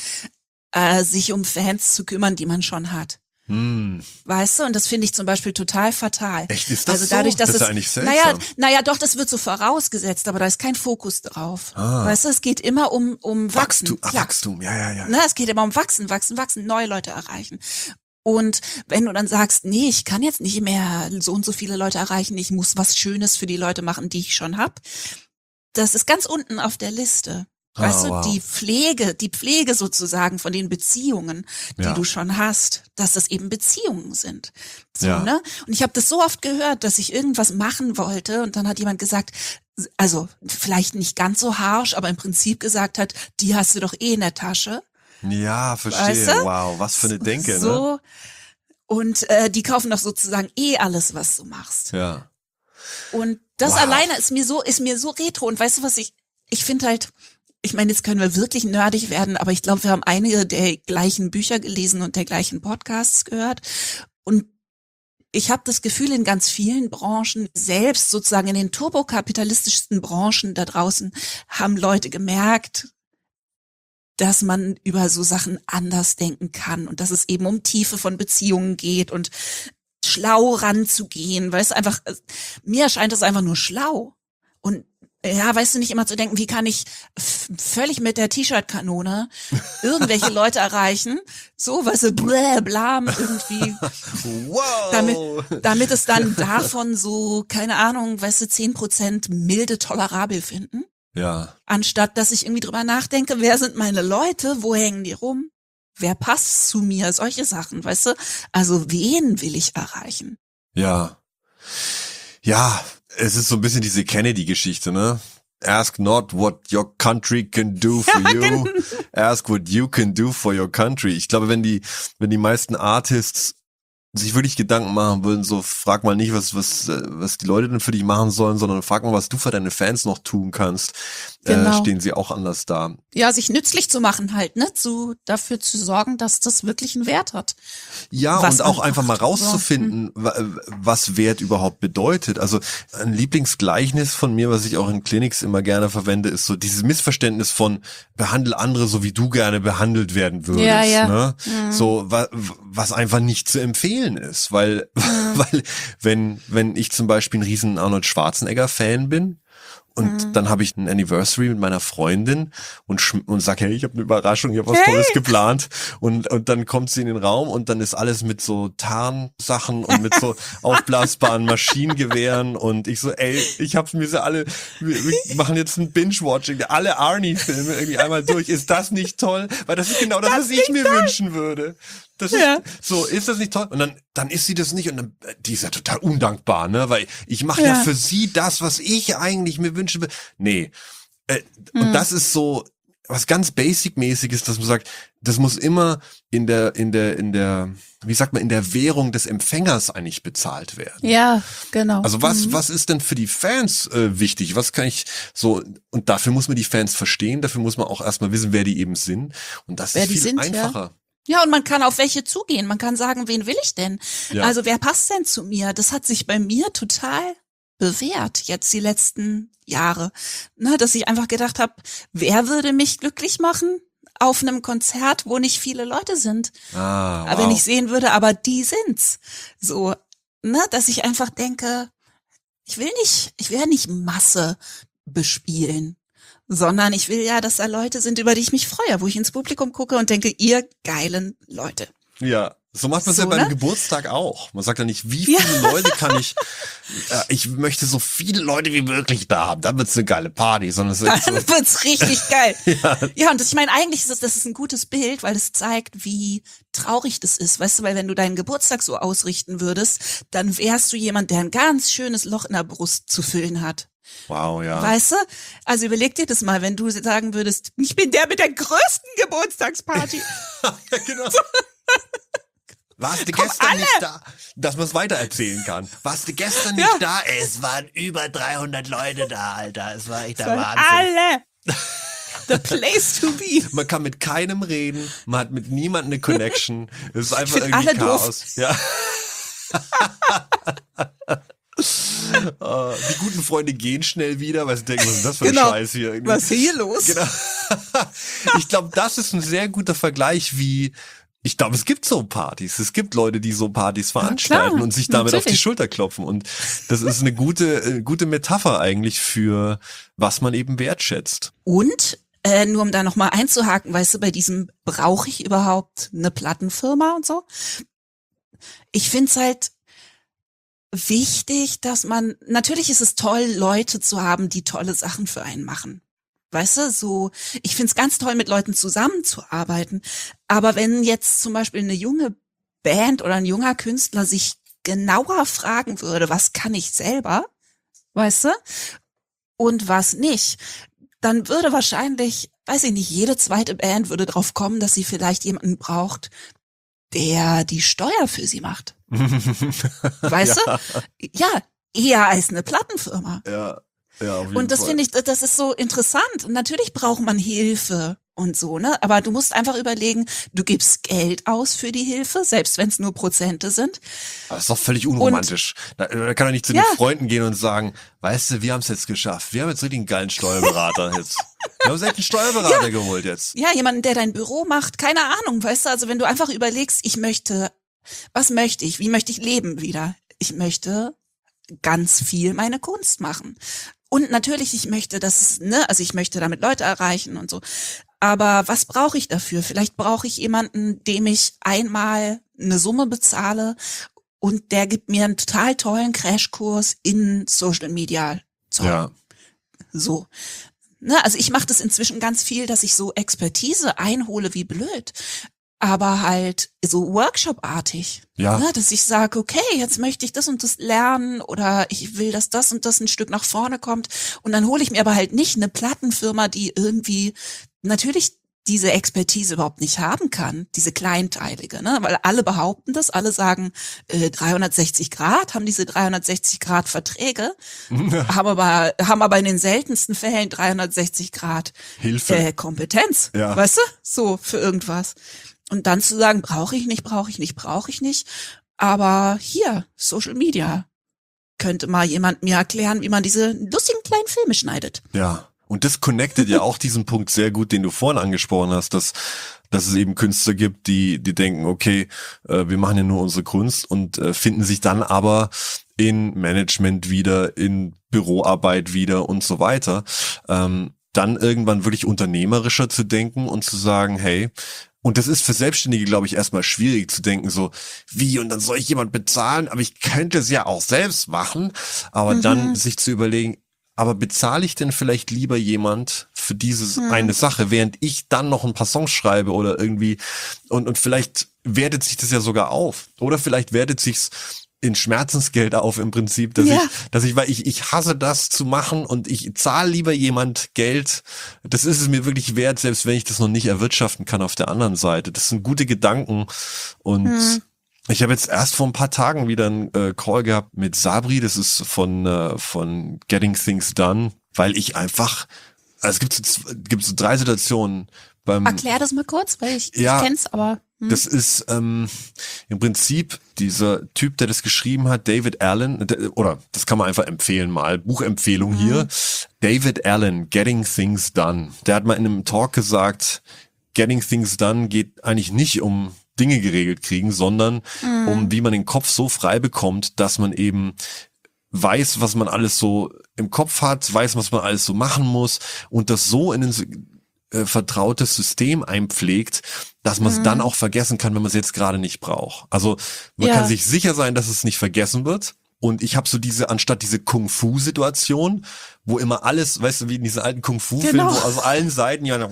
sich um Fans zu kümmern, die man schon hat. Weißt du, und das finde ich zum Beispiel total fatal. Echt, ist das also dadurch, so? Dass das ist es, eigentlich seltsam. Naja, doch, das wird so vorausgesetzt, aber da ist kein Fokus drauf. Weißt du, es geht immer um Wachsen. Wachstum, ja. Na, es geht immer um Wachsen, neue Leute erreichen. Und wenn du dann sagst, nee, ich kann jetzt nicht mehr so und so viele Leute erreichen, ich muss was Schönes für die Leute machen, die ich schon hab, das ist ganz unten auf der Liste. Weißt du, wow. die Pflege sozusagen von den Beziehungen, die Ja. du schon hast, dass das eben Beziehungen sind. So, Ja. ne? Und ich habe das so oft gehört, dass ich irgendwas machen wollte und dann hat jemand gesagt, also vielleicht nicht ganz so harsch, aber im Prinzip gesagt hat, die hast du doch eh in der Tasche. Ja, verstehe. Weißt du? Wow, was für eine Denke, ne? So. Und die kaufen doch sozusagen eh alles, was du machst. Ja. Und das Wow. alleine ist mir so retro. Und weißt du, was ich finde halt, ich meine, jetzt können wir wirklich nerdig werden, aber ich glaube, wir haben einige der gleichen Bücher gelesen und der gleichen Podcasts gehört. Und ich habe das Gefühl, in ganz vielen Branchen, selbst sozusagen in den turbokapitalistischsten Branchen da draußen, haben Leute gemerkt, dass man über so Sachen anders denken kann und dass es eben um Tiefe von Beziehungen geht und schlau ranzugehen, weil es einfach, mir erscheint es einfach nur schlau. Und ja, weißt du, nicht immer zu denken, wie kann ich völlig mit der T-Shirt-Kanone irgendwelche Leute erreichen, so, weißt du, blam, irgendwie, Wow. damit es dann davon so, keine Ahnung, weißt du, 10% milde tolerabel finden, Ja. anstatt dass ich irgendwie drüber nachdenke, wer sind meine Leute, wo hängen die rum, wer passt zu mir, solche Sachen, weißt du, also wen will ich erreichen? Ja. Ja, es ist so ein bisschen diese Kennedy-Geschichte, ne? Ask not what your country can do for you. Ask what you can do for your country. Ich glaube, wenn die meisten Artists sich wirklich Gedanken machen würden, so frag mal nicht, was die Leute denn für dich machen sollen, sondern frag mal, was du für deine Fans noch tun kannst, Genau. stehen sie auch anders da. Ja, sich nützlich zu machen halt, ne, dafür zu sorgen, dass das wirklich einen Wert hat. Ja, Was und auch man einfach mal macht. rauszufinden, was Wert überhaupt bedeutet. Also ein Lieblingsgleichnis von mir, was ich auch in Clinics immer gerne verwende, ist so dieses Missverständnis von behandle andere so, wie du gerne behandelt werden würdest. Ja, ja. Ne? So, was einfach nicht zu empfehlen ist. Weil wenn ich zum Beispiel ein riesen Arnold Schwarzenegger-Fan bin, und dann habe ich ein Anniversary mit meiner Freundin und sag, hey, ich habe eine Überraschung, ich habe was Tolles geplant. Und dann kommt sie in den Raum und dann ist alles mit so Tarnsachen und mit so aufblasbaren Maschinengewehren und ich so, ey, ich hab's mir so alle, wir machen jetzt ein Binge-Watching, alle Arnie-Filme irgendwie einmal durch. Ist das nicht toll? Weil das ist genau das, was ich mir wünschen würde. Das ist, so, ist das nicht toll? Und dann ist sie das nicht und dann, die ist ja total undankbar, ne, weil ich mache ja für sie das, was ich eigentlich mir wünschen will. Nee. Und das ist so was ganz Basic-mäßiges, dass man sagt, das muss immer in der, wie sagt man, in der Währung des Empfängers eigentlich bezahlt werden. Ja, genau. Also was ist denn für die Fans wichtig? Was kann ich so, und dafür muss man die Fans verstehen, dafür muss man auch erstmal wissen, wer die eben sind. Und das Wer ist die viel sind, einfacher. Ja, und man kann auf welche zugehen. Man kann sagen, wen will ich denn? Ja. Also wer passt denn zu mir? Das hat sich bei mir total bewährt jetzt die letzten Jahre. Ne, dass ich einfach gedacht habe, wer würde mich glücklich machen auf einem Konzert, wo nicht viele Leute sind? Ah, Aber wenn wow. ich sehen würde, aber die sind's. So, ne, dass ich einfach denke, ich will ja nicht Masse bespielen, sondern ich will ja, dass da Leute sind, über die ich mich freue, wo ich ins Publikum gucke und denke, ihr geilen Leute. Ja, so macht man es So, ja beim ne? Geburtstag auch. Man sagt ja nicht, wie viele Leute kann ich möchte so viele Leute wie möglich da haben. Dann wird's eine geile Party, sondern es wird Dann so, wird's richtig geil. Ja, und ich meine, eigentlich ist das ist ein gutes Bild, weil es zeigt, wie traurig das ist. Weißt du, weil wenn du deinen Geburtstag so ausrichten würdest, dann wärst du jemand, der ein ganz schönes Loch in der Brust zu füllen hat. wow, ja. Weißt du? Also überleg dir das mal, wenn du sagen würdest, ich bin der mit der größten Geburtstagsparty. Ja, genau. Warst du gestern nicht da? Dass man es weitererzählen kann. Warst du gestern nicht da? Es waren über 300 Leute da, Alter. Es war echt der Wahnsinn. Alle! The place to be. Man kann mit keinem reden, man hat mit niemandem eine Connection. Es ist einfach find irgendwie alle Chaos. Ja. Die guten Freunde gehen schnell wieder, weil sie denken, was ist das für ein Scheiß hier? Irgendwie. Was ist hier los? Genau. Ich glaube, das ist ein sehr guter Vergleich, wie ich glaube, es gibt so Partys. Es gibt Leute, die so Partys veranstalten klar, und sich damit auf die natürlich. Schulter klopfen. Und das ist eine gute Metapher eigentlich für was man eben wertschätzt. Und nur um da nochmal einzuhaken, weißt du, bei diesem brauche ich überhaupt eine Plattenfirma und so? ich find's halt wichtig, dass natürlich ist es toll, Leute zu haben, die tolle Sachen für einen machen. Weißt du, so, ich find's ganz toll, mit Leuten zusammenzuarbeiten. Aber wenn jetzt zum Beispiel eine junge Band oder ein junger Künstler sich genauer fragen würde, was kann ich selber, weißt du, und was nicht, dann würde wahrscheinlich, weiß ich nicht, jede zweite Band würde drauf kommen, dass sie vielleicht jemanden braucht, der die Steuer für sie macht. Weißt du? Ja, eher als eine Plattenfirma. Ja, ja, auf jeden Und das Fall. finde ich, das ist so interessant. Und natürlich braucht man Hilfe und so, ne? Aber du musst einfach überlegen, du gibst Geld aus für die Hilfe, selbst wenn es nur Prozente sind. Das ist doch völlig unromantisch. Da kann er nicht zu den Freunden gehen und sagen, weißt du, wir haben es jetzt geschafft. Wir haben jetzt richtig einen geilen Steuerberater jetzt. Wir haben uns echt einen Steuerberater geholt jetzt. Ja, jemanden, der dein Büro macht, keine Ahnung, weißt du? Also wenn du einfach überlegst, was möchte ich? Wie möchte ich leben wieder? Ich möchte ganz viel meine Kunst machen. Und natürlich, ich möchte also ich möchte damit Leute erreichen und so. Aber was brauche ich dafür? Vielleicht brauche ich jemanden, dem ich einmal eine Summe bezahle und der gibt mir einen total tollen Crashkurs in Social Media Zeug. Ja. So. Ne, also ich mache das inzwischen ganz viel, dass ich so Expertise einhole wie blöd. Aber halt so Workshop-artig. Ja. Ne, dass ich sage, okay, jetzt möchte ich das und das lernen oder ich will, dass das und das ein Stück nach vorne kommt. Und dann hole ich mir aber halt nicht eine Plattenfirma, die irgendwie natürlich diese Expertise überhaupt nicht haben kann, diese kleinteilige, ne? Weil alle behaupten das, alle sagen 360 Grad, haben diese 360 Grad Verträge, haben aber in den seltensten Fällen 360 Grad Hilfe. Kompetenz, Ja. weißt du? So für irgendwas. Und dann zu sagen, brauche ich nicht. Aber hier, Social Media, könnte mal jemand mir erklären, wie man diese lustigen kleinen Filme schneidet. Ja. Und das connectet ja auch diesen Punkt sehr gut, den du vorhin angesprochen hast, dass es eben Künstler gibt, die denken, okay, wir machen ja nur unsere Kunst und finden sich dann aber in Management wieder, in Büroarbeit wieder und so weiter. Dann irgendwann wirklich unternehmerischer zu denken und zu sagen, hey, und das ist für Selbstständige, glaube ich, erstmal schwierig zu denken, so, wie, und dann soll ich jemand bezahlen, aber ich könnte es ja auch selbst machen, aber dann sich zu überlegen, aber bezahle ich denn vielleicht lieber jemand für diese eine Sache, während ich dann noch ein paar Songs schreibe oder irgendwie, und vielleicht wertet sich das ja sogar auf, oder vielleicht wertet sich's in Schmerzensgeld auf im Prinzip, weil ich hasse das zu machen und ich zahle lieber jemand Geld. Das ist es mir wirklich wert, selbst wenn ich das noch nicht erwirtschaften kann auf der anderen Seite. Das sind gute Gedanken und ich habe jetzt erst vor ein paar Tagen wieder einen Call gehabt mit Sabri, das ist von Getting Things Done, weil ich einfach, also es gibt so 3 Situationen beim. Erklär das mal kurz, weil ich kenn's, aber. Das ist im Prinzip dieser Typ, der das geschrieben hat, David Allen, oder das kann man einfach empfehlen mal, Buchempfehlung hier, David Allen, Getting Things Done. Der hat mal in einem Talk gesagt, Getting Things Done geht eigentlich nicht um Dinge geregelt kriegen, sondern um wie man den Kopf so frei bekommt, dass man eben weiß, was man alles so im Kopf hat, weiß, was man alles so machen muss und das so in ein vertrautes System einpflegt, dass man es dann auch vergessen kann, wenn man es jetzt gerade nicht braucht. Also man kann sich sicher sein, dass es nicht vergessen wird. Und ich habe so anstatt diese Kung-Fu-Situation, wo immer alles, weißt du, wie in diesen alten Kung-Fu-Filmen, wo aus allen Seiten die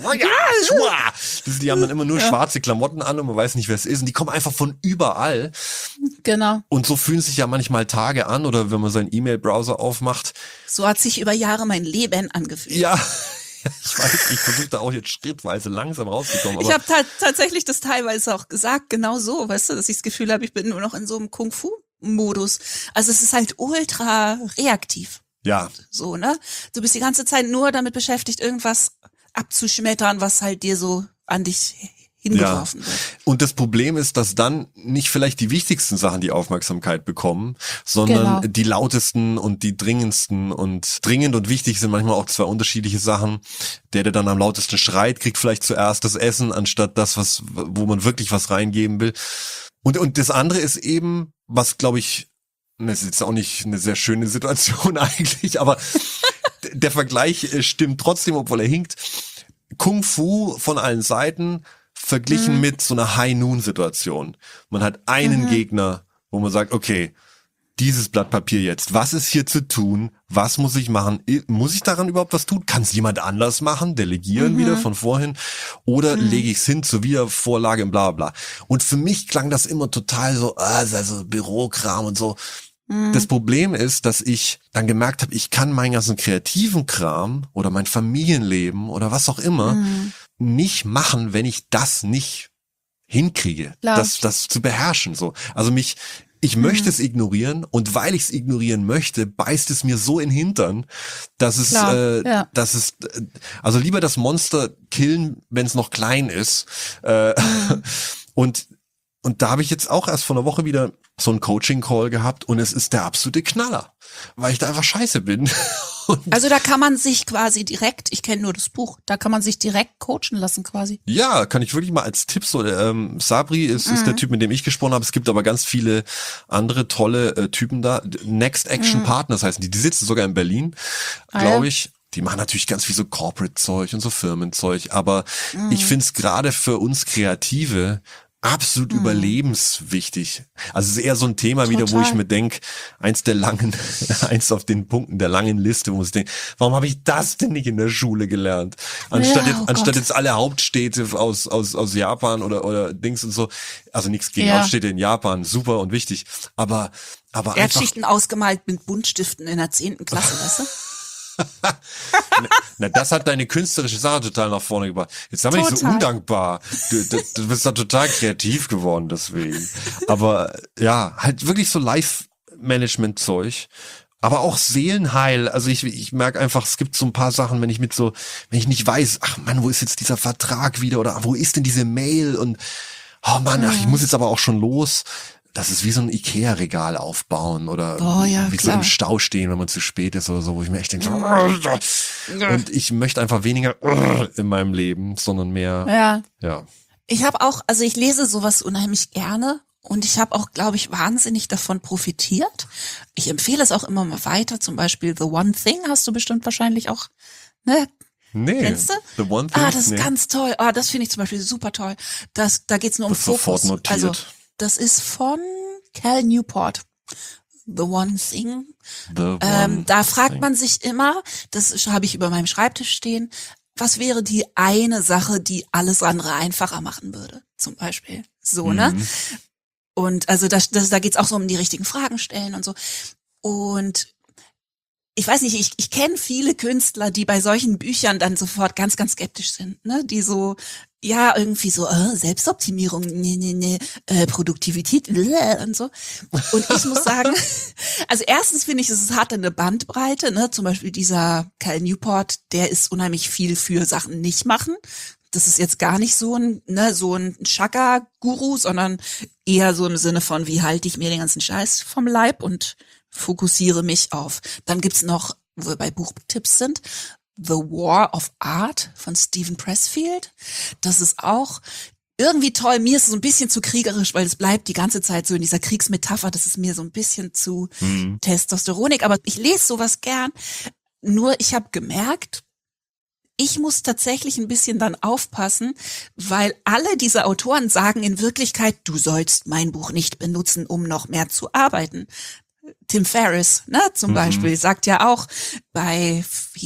haben dann immer nur schwarze Klamotten an und man weiß nicht, wer es ist. Und die kommen einfach von überall. Genau. Und so fühlen sich ja manchmal Tage an oder wenn man seinen E-Mail-Browser aufmacht. So hat sich über Jahre mein Leben angefühlt. Ja. Ich weiß, ich versuche da auch jetzt schrittweise langsam rauszukommen. Ich habe tatsächlich das teilweise auch gesagt, genau so, weißt du, dass ich das Gefühl habe, ich bin nur noch in so einem Kung-Fu-Modus. Also es ist halt ultra reaktiv. Ja. So, ne? Du bist die ganze Zeit nur damit beschäftigt, irgendwas abzuschmettern, was halt dir so an dich hingeworfen wird. Und das Problem ist, dass dann nicht vielleicht die wichtigsten Sachen die Aufmerksamkeit bekommen, sondern die lautesten und die dringendsten, und dringend und wichtig sind manchmal auch 2 unterschiedliche Sachen. Der dann am lautesten schreit, kriegt vielleicht zuerst das Essen, anstatt das, wo man wirklich was reingeben will. Und das andere ist eben, was glaube ich, das ist jetzt auch nicht eine sehr schöne Situation eigentlich, aber der Vergleich stimmt trotzdem, obwohl er hinkt. Kung Fu von allen Seiten, verglichen mit so einer High-Noon-Situation. Man hat einen Gegner, wo man sagt, okay, dieses Blatt Papier jetzt, was ist hier zu tun? Was muss ich machen? Muss ich daran überhaupt was tun? Kann es jemand anders machen? Delegieren wieder von vorhin? Oder lege ich es hin zur Wiedervorlage im bla bla? Und für mich klang das immer total so, also Bürokram und so. Das Problem ist, dass ich dann gemerkt habe, ich kann meinen ganzen kreativen Kram oder mein Familienleben oder was auch immer nicht machen, wenn ich das nicht hinkriege, das zu beherrschen. So, also ich möchte es ignorieren und weil ich es ignorieren möchte, beißt es mir so in den Hintern, dass es, also lieber das Monster killen, wenn es noch klein ist. Und da habe ich jetzt auch erst vor einer Woche wieder so einen Coaching-Call gehabt und es ist der absolute Knaller, weil ich da einfach scheiße bin. Also da kann man sich quasi direkt, ich kenne nur das Buch, da kann man sich direkt coachen lassen quasi. Ja, kann ich wirklich mal als Tipp so, Sabri ist der Typ, mit dem ich gesprochen habe. Es gibt aber ganz viele andere tolle Typen da. Next Action Partners heißen die sitzen sogar in Berlin, glaube ich. Die machen natürlich ganz viel so Corporate-Zeug und so Firmenzeug, aber ich finde es gerade für uns Kreative absolut überlebenswichtig. Also es ist eher so ein Thema wieder, wo ich mir denke, eins auf den Punkten der langen Liste, wo ich denke, warum habe ich das denn nicht in der Schule gelernt? Anstatt jetzt alle Hauptstädte aus Japan oder Dings und so, also nichts gegen Hauptstädte in Japan, super und wichtig, aber Erdschichten ausgemalt mit Buntstiften in der 10. Klasse, weißt du? Na, das hat deine künstlerische Sache total nach vorne gebracht. Jetzt haben wir nicht so undankbar. Du bist da total kreativ geworden deswegen. Aber ja, halt wirklich so Life-Management-Zeug. Aber auch Seelenheil. Also ich merke einfach, es gibt so ein paar Sachen, wenn ich nicht weiß, ach Mann, wo ist jetzt dieser Vertrag wieder oder wo ist denn diese Mail und oh Mann, ich muss jetzt aber auch schon los. Das ist wie so ein Ikea-Regal aufbauen oder wie so im Stau stehen, wenn man zu spät ist oder so, wo ich mir echt denke, und ich möchte einfach weniger in meinem Leben, sondern mehr, ja. Ich habe auch, also ich lese sowas unheimlich gerne und ich habe auch, glaube ich, wahnsinnig davon profitiert. Ich empfehle es auch immer mal weiter, zum Beispiel The One Thing hast du bestimmt wahrscheinlich auch, ne? Nee, kennst du? The One Thing? Das ist ganz toll. Das finde ich zum Beispiel super toll. Da geht's nur um Fokus. Sofort notiert. Also, das ist von Cal Newport. The One Thing. Da fragt man sich immer, das habe ich über meinem Schreibtisch stehen, was wäre die eine Sache, die alles andere einfacher machen würde? Zum Beispiel. So, ne? Und also da geht's auch so um die richtigen Fragen stellen und so. Und ich weiß nicht, ich kenne viele Künstler, die bei solchen Büchern dann sofort ganz, ganz skeptisch sind, ne? Die so, ja, irgendwie so, Selbstoptimierung, nee, Produktivität, und so. Und ich muss sagen, also erstens finde ich, es hat eine Bandbreite, ne? Zum Beispiel dieser Cal Newport, der ist unheimlich viel für Sachen nicht machen. Das ist jetzt gar nicht so ein Chakra-Guru, sondern eher so im Sinne von, wie halte ich mir den ganzen Scheiß vom Leib und fokussiere mich auf. Dann gibt's noch, wo wir bei Buchtipps sind, The War of Art von Stephen Pressfield. Das ist auch irgendwie toll. Mir ist es so ein bisschen zu kriegerisch, weil es bleibt die ganze Zeit so in dieser Kriegsmetapher. Das ist mir so ein bisschen zu testosteronik. Aber ich lese sowas gern. Nur ich habe gemerkt, ich muss tatsächlich ein bisschen dann aufpassen, weil alle diese Autoren sagen in Wirklichkeit, du sollst mein Buch nicht benutzen, um noch mehr zu arbeiten. Tim Ferriss, ne, zum Beispiel, sagt ja auch bei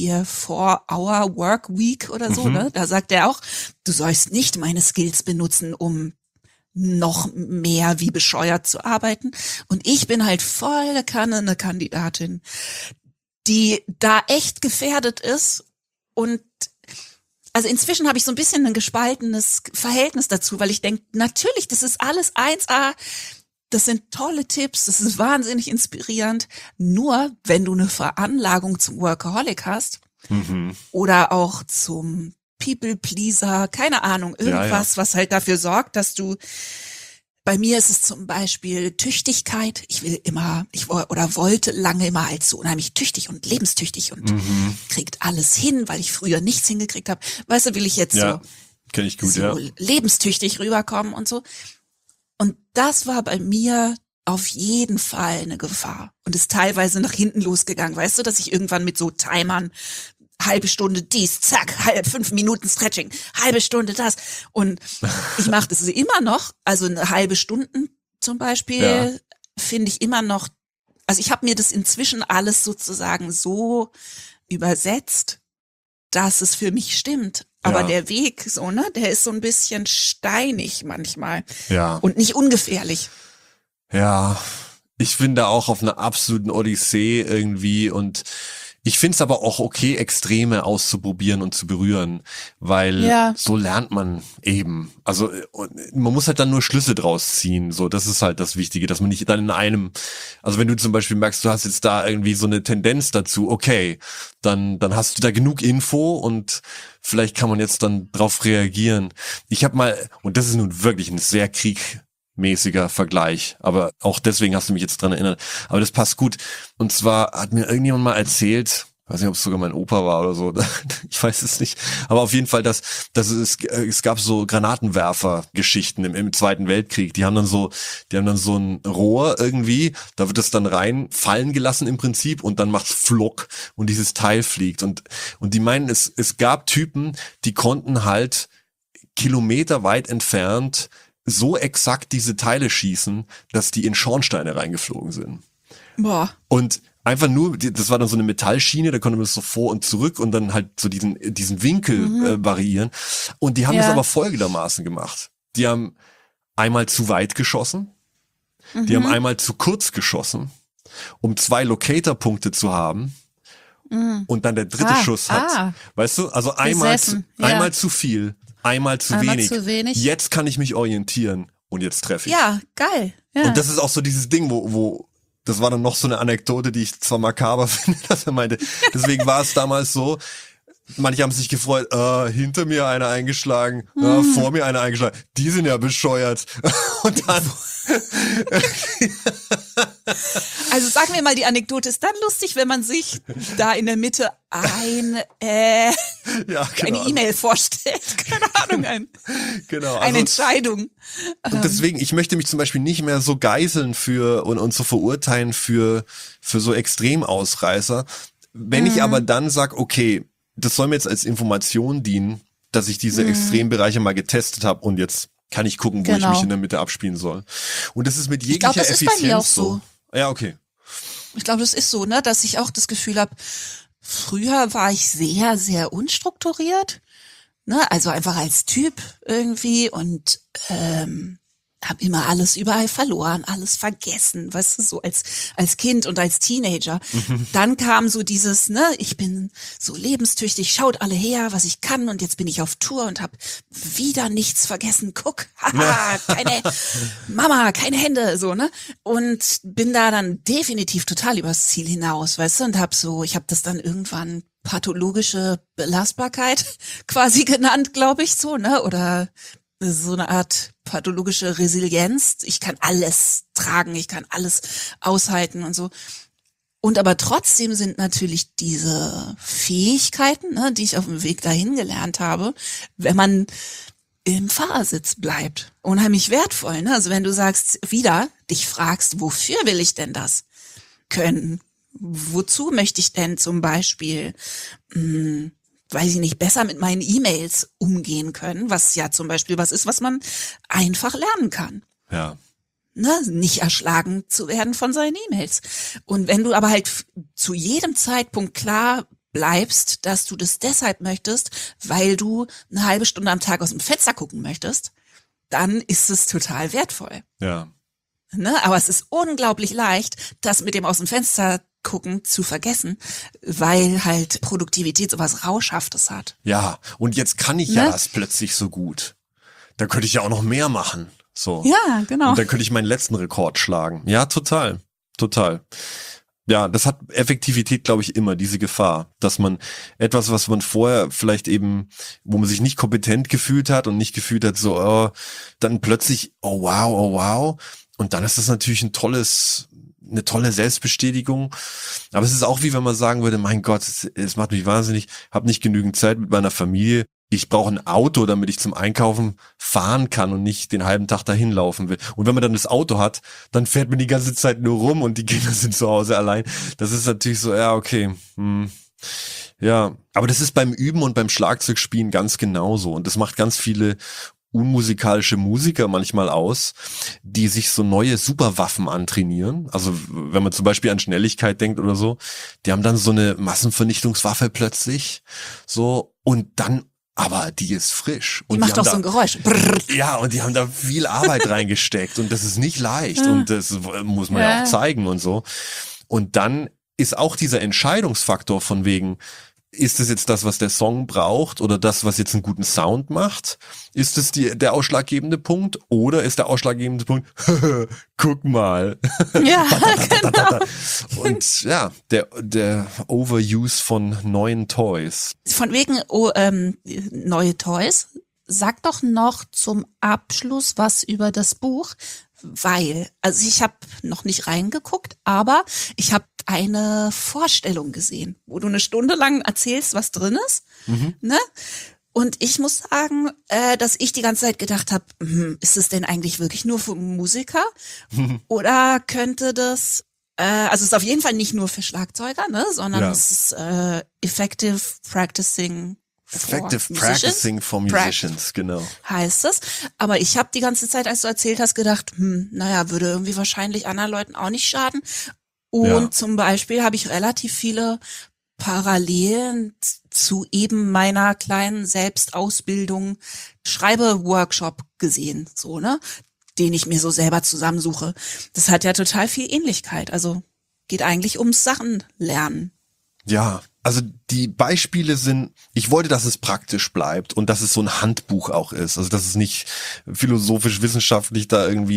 4-Hour Work Week oder so, ne, da sagt er auch, du sollst nicht meine Skills benutzen, um noch mehr wie bescheuert zu arbeiten. Und ich bin halt volle Kanne eine Kandidatin, die da echt gefährdet ist. Und also inzwischen habe ich so ein bisschen ein gespaltenes Verhältnis dazu, weil ich denke, natürlich, das ist alles 1A, das sind tolle Tipps, das ist wahnsinnig inspirierend. Nur wenn du eine Veranlagung zum Workaholic hast oder auch zum People-Pleaser, keine Ahnung, irgendwas, was halt dafür sorgt, dass du, bei mir ist es zum Beispiel Tüchtigkeit. Ich wollte lange immer als so unheimlich tüchtig und lebenstüchtig und kriegt alles hin, weil ich früher nichts hingekriegt habe. Weißt du, will ich jetzt kenn ich gut, so lebenstüchtig rüberkommen und so. Und das war bei mir auf jeden Fall eine Gefahr und ist teilweise nach hinten losgegangen. Weißt du, dass ich irgendwann mit so Timern halbe Stunde dies, zack, 5 Minuten Stretching, halbe Stunde das. Und ich mache das immer noch, also eine halbe Stunde zum Beispiel, finde ich immer noch, also ich habe mir das inzwischen alles sozusagen so übersetzt, dass es für mich stimmt. Aber der Weg, so, ne, der ist so ein bisschen steinig manchmal. Ja. Und nicht ungefährlich. Ja, ich bin da auch auf einer absoluten Odyssee irgendwie und ich finde es aber auch okay, Extreme auszuprobieren und zu berühren, weil so lernt man eben. Also man muss halt dann nur Schlüsse draus ziehen, so, das ist halt das Wichtige, dass man nicht dann in einem, also wenn du zum Beispiel merkst, du hast jetzt da irgendwie so eine Tendenz dazu, okay, dann hast du da genug Info und vielleicht kann man jetzt dann drauf reagieren. Ich habe mal, und das ist nun wirklich ein sehr kriegmäßiger Vergleich, aber auch deswegen hast du mich jetzt dran erinnert, aber das passt gut. Und zwar hat mir irgendjemand mal erzählt, weiß nicht, ob es sogar mein Opa war oder so, ich weiß es nicht, aber auf jeden Fall, dass es gab so Granatenwerfer-Geschichten im Zweiten Weltkrieg, die haben dann so ein Rohr irgendwie, da wird es dann rein fallen gelassen im Prinzip und dann macht's Flock und dieses Teil fliegt und die meinen, es gab Typen, die konnten halt kilometerweit entfernt so exakt diese Teile schießen, dass die in Schornsteine reingeflogen sind. Boah. Und einfach nur, das war dann so eine Metallschiene, da konnte man das so vor und zurück und dann halt so diesen Winkel variieren. Und die haben das aber folgendermaßen gemacht. Die haben einmal zu weit geschossen, die haben einmal zu kurz geschossen, um 2 Locator-Punkte zu haben. Und dann der dritte Schuss hat, weißt du, also einmal zu viel, einmal zu wenig. Jetzt kann ich mich orientieren und jetzt treffe ich. Ja, geil. Ja. Und das ist auch so dieses Ding, wo das war dann noch so eine Anekdote, die ich zwar makaber finde, dass er meinte, deswegen war es damals so, manche haben sich gefreut, hinter mir einer eingeschlagen, vor mir einer eingeschlagen, die sind ja bescheuert. Und dann also sagen wir mal, die Anekdote ist dann lustig, wenn man sich da in der Mitte eine E-Mail vorstellt. Keine Ahnung, eine Entscheidung. Und deswegen, ich möchte mich zum Beispiel nicht mehr so geißeln und so verurteilen für so Extremausreißer. Wenn ich aber dann sag, okay, das soll mir jetzt als Information dienen, dass ich diese Extrembereiche mal getestet habe und jetzt kann ich gucken, wo ich mich in der Mitte abspielen soll. Und das ist mit jeglicher Effizienz ist bei mir auch so. Ja, okay. Ich glaube, das ist so, ne, dass ich auch das Gefühl habe, früher war ich sehr, sehr unstrukturiert, ne, also einfach als Typ irgendwie und habe immer alles überall verloren, alles vergessen, weißt du, so als Kind und als Teenager. Dann kam so dieses, ne, ich bin so lebenstüchtig, schaut alle her, was ich kann und jetzt bin ich auf Tour und habe wieder nichts vergessen. Guck, haha, keine Mama, keine Hände, so, ne? Und bin da dann definitiv total übers Ziel hinaus, weißt du, und ich habe das dann irgendwann pathologische Belastbarkeit quasi genannt, glaube ich, so, ne, oder so eine Art pathologische Resilienz. Ich kann alles tragen, ich kann alles aushalten und so. Und aber trotzdem sind natürlich diese Fähigkeiten, ne, die ich auf dem Weg dahin gelernt habe, wenn man im Fahrersitz bleibt, unheimlich wertvoll. Ne? Also wenn du sagst, dich fragst, wofür will ich denn das können? Wozu möchte ich denn zum Beispiel weiß ich nicht, besser mit meinen E-Mails umgehen können, was ja zum Beispiel was ist, was man einfach lernen kann. Ja. Ne, nicht erschlagen zu werden von seinen E-Mails. Und wenn du aber halt zu jedem Zeitpunkt klar bleibst, dass du das deshalb möchtest, weil du eine halbe Stunde am Tag aus dem Fenster gucken möchtest, dann ist es total wertvoll. Ja. Ne, aber es ist unglaublich leicht, das mit dem aus dem Fenster gucken zu vergessen, weil halt Produktivität sowas Rauschhaftes hat. Ja, und jetzt kann ich ja das plötzlich so gut. Da könnte ich ja auch noch mehr machen. So. Ja, genau. Und dann könnte ich meinen letzten Rekord schlagen. Ja, total. Ja, das hat Effektivität, glaube ich, immer, diese Gefahr, dass man etwas, was man vorher vielleicht eben, wo man sich nicht kompetent gefühlt hat und nicht gefühlt hat, so, dann plötzlich, oh wow. Und dann ist das natürlich eine tolle Selbstbestätigung. Aber es ist auch wie wenn man sagen würde, mein Gott, es macht mich wahnsinnig, habe nicht genügend Zeit mit meiner Familie. Ich brauche ein Auto, damit ich zum Einkaufen fahren kann und nicht den halben Tag dahin laufen will. Und wenn man dann das Auto hat, dann fährt man die ganze Zeit nur rum und die Kinder sind zu Hause allein. Das ist natürlich so, ja, okay. Ja, aber das ist beim Üben und beim Schlagzeugspielen ganz genauso. Und das macht ganz viele unmusikalische Musiker manchmal aus, die sich so neue Superwaffen antrainieren. Also wenn man zum Beispiel an Schnelligkeit denkt oder so, die haben dann so eine Massenvernichtungswaffe plötzlich, so, und dann, aber die ist frisch. Und Die macht doch so ein Geräusch. Brrr. ja, und die haben da viel Arbeit reingesteckt und das ist nicht leicht und das muss man ja auch zeigen und so. Und dann ist auch dieser Entscheidungsfaktor von wegen, ist es jetzt das, was der Song braucht oder das, was jetzt einen guten Sound macht? Ist es der ausschlaggebende Punkt oder ist der ausschlaggebende Punkt, guck mal. Ja, genau. Und ja, der Overuse von neuen Toys. Von wegen neue Toys. Sag doch noch zum Abschluss was über das Buch, weil, also ich habe noch nicht reingeguckt, aber ich habe eine Vorstellung gesehen, wo du eine Stunde lang erzählst, was drin ist, ne? Und ich muss sagen, dass ich die ganze Zeit gedacht habe, ist es denn eigentlich wirklich nur für Musiker? Oder könnte das, also es ist auf jeden Fall nicht nur für Schlagzeuger, ne, sondern es ist Effective Practicing for Musicians, genau. Heißt es. Aber ich habe die ganze Zeit, als du erzählt hast, gedacht, naja, würde irgendwie wahrscheinlich anderen Leuten auch nicht schaden. Und zum Beispiel habe ich relativ viele Parallelen zu eben meiner kleinen Selbstausbildung, Schreibe-Workshop gesehen, so, ne, den ich mir so selber zusammensuche. Das hat ja total viel Ähnlichkeit. Also geht eigentlich ums Sachen lernen. Ja, also die Beispiele sind, ich wollte, dass es praktisch bleibt und dass es so ein Handbuch auch ist. Also dass es nicht philosophisch-wissenschaftlich da irgendwie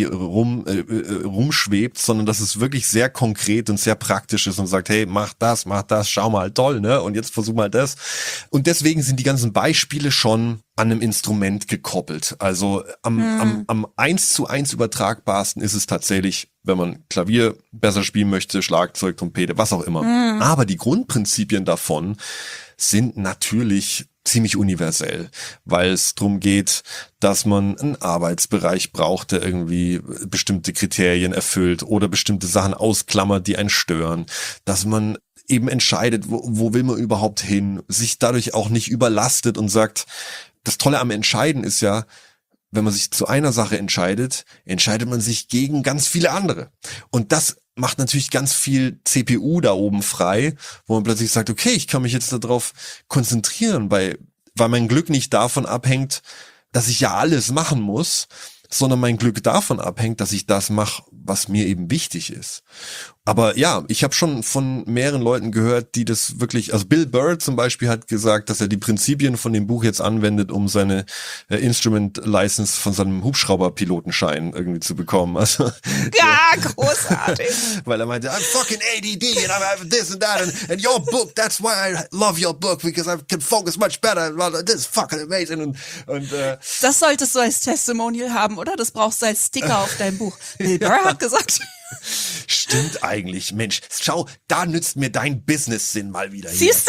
rumschwebt, sondern dass es wirklich sehr konkret und sehr praktisch ist und sagt, hey, mach das, schau mal, toll, ne? Und jetzt versuch mal das. Und deswegen sind die ganzen Beispiele schon an einem Instrument gekoppelt. Also am 1:1 übertragbarsten ist es tatsächlich, wenn man Klavier besser spielen möchte, Schlagzeug, Trompete, was auch immer. Aber die Grundprinzipien davon sind natürlich ziemlich universell, weil es darum geht, dass man einen Arbeitsbereich braucht, der irgendwie bestimmte Kriterien erfüllt oder bestimmte Sachen ausklammert, die einen stören, dass man eben entscheidet, wo will man überhaupt hin, sich dadurch auch nicht überlastet und sagt, das Tolle am Entscheiden ist ja, wenn man sich zu einer Sache entscheidet, entscheidet man sich gegen ganz viele andere. Und das macht natürlich ganz viel CPU da oben frei, wo man plötzlich sagt, okay, ich kann mich jetzt darauf konzentrieren, weil mein Glück nicht davon abhängt, dass ich ja alles machen muss, sondern mein Glück davon abhängt, dass ich das mache, was mir eben wichtig ist. Aber ja, ich habe schon von mehreren Leuten gehört, die das wirklich, also Bill Burr zum Beispiel hat gesagt, dass er die Prinzipien von dem Buch jetzt anwendet, um seine Instrument License von seinem Hubschrauberpilotenschein irgendwie zu bekommen. Also ja, großartig. Weil er meinte, I'm fucking ADD and I have this and that and your book, that's why I love your book, because I can focus much better. This is fucking amazing. Und das solltest du als Testimonial haben, oder? Das brauchst du als Sticker auf deinem Buch. Bill Burr hat gesagt. Stimmt eigentlich. Mensch, schau, da nützt mir dein Business-Sinn mal wieder. Siehst du?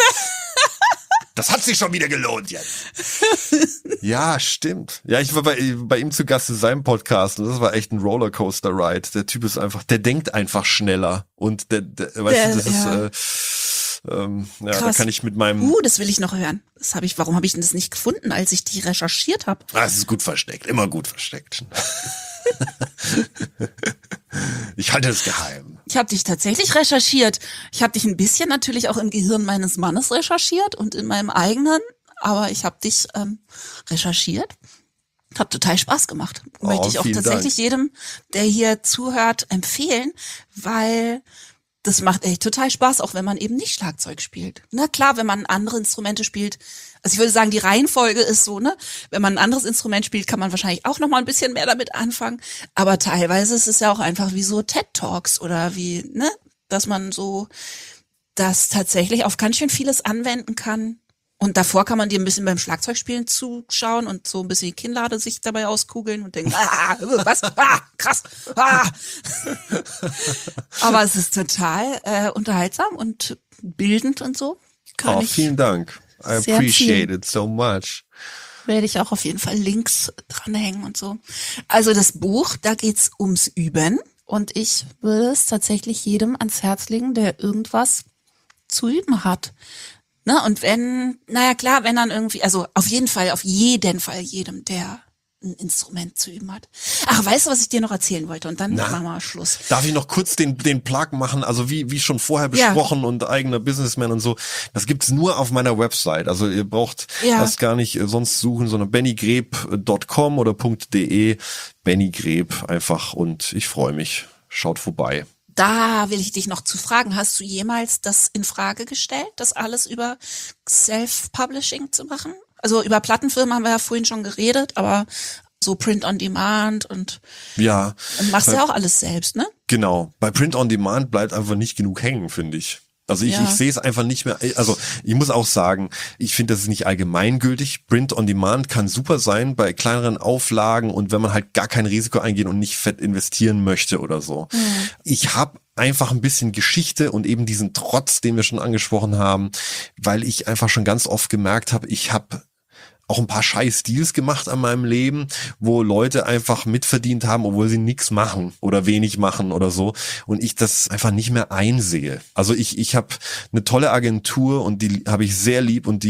Das hat sich schon wieder gelohnt jetzt. Ja, stimmt. Ja, ich war bei ihm zu Gast in seinem Podcast und das war echt ein Rollercoaster-Ride. Der Typ ist einfach, der denkt einfach schneller und der weißt du, das ist, da kann ich mit meinem... das will ich noch hören. Warum habe ich denn das nicht gefunden, als ich die recherchiert habe? Es ist gut versteckt, immer gut versteckt. Ich halte es geheim. Ich habe dich tatsächlich recherchiert. Ich habe dich ein bisschen natürlich auch im Gehirn meines Mannes recherchiert und in meinem eigenen, aber ich habe dich recherchiert. Hat total Spaß gemacht. Möchte ich auch tatsächlich jedem, der hier zuhört, empfehlen, weil das macht echt total Spaß, auch wenn man eben nicht Schlagzeug spielt. Na klar, wenn man andere Instrumente spielt, also ich würde sagen, die Reihenfolge ist so, ne? Wenn man ein anderes Instrument spielt, kann man wahrscheinlich auch noch mal ein bisschen mehr damit anfangen. Aber teilweise ist es ja auch einfach wie so TED-Talks oder wie, ne? Dass man so das tatsächlich auf ganz schön vieles anwenden kann. Und davor kann man dir ein bisschen beim Schlagzeugspielen zuschauen und so ein bisschen die Kinnlade sich dabei auskugeln und denken, was? Krass. Aber es ist total unterhaltsam und bildend und so. Vielen Dank. I appreciate it so much. Werde ich auch auf jeden Fall Links dranhängen und so. Also das Buch, da geht's ums Üben und ich würde es tatsächlich jedem ans Herz legen, der irgendwas zu üben hat. Ne? Und wenn, naja klar, wenn dann irgendwie, also auf jeden Fall jedem, der ein Instrument zu üben hat. Ach, weißt du, was ich dir noch erzählen wollte? Und dann machen wir Schluss. Darf ich noch kurz den Plug machen? Also wie schon vorher besprochen und eigener Businessman und so. Das gibt's nur auf meiner Website. Also ihr braucht das gar nicht sonst suchen, sondern bennygreb.com oder .de. Benny Greb einfach, und ich freue mich. Schaut vorbei. Da will ich dich noch zu fragen, hast du jemals das in Frage gestellt, das alles über Self-Publishing zu machen? Also über Plattenfirmen haben wir ja vorhin schon geredet, aber so Print on Demand und machst ja auch alles selbst, ne? Genau. Bei Print on Demand bleibt einfach nicht genug hängen, finde ich. Also ich sehe es einfach nicht mehr. Also ich muss auch sagen, ich finde, das ist nicht allgemeingültig. Print on Demand kann super sein bei kleineren Auflagen und wenn man halt gar kein Risiko eingehen und nicht fett investieren möchte oder so. Ich habe einfach ein bisschen Geschichte und eben diesen Trotz, den wir schon angesprochen haben, weil ich einfach schon ganz oft gemerkt habe, ich habe auch ein paar scheiß Deals gemacht an meinem Leben, wo Leute einfach mitverdient haben, obwohl sie nichts machen oder wenig machen oder so, und ich das einfach nicht mehr einsehe. Also ich habe eine tolle Agentur und die habe ich sehr lieb und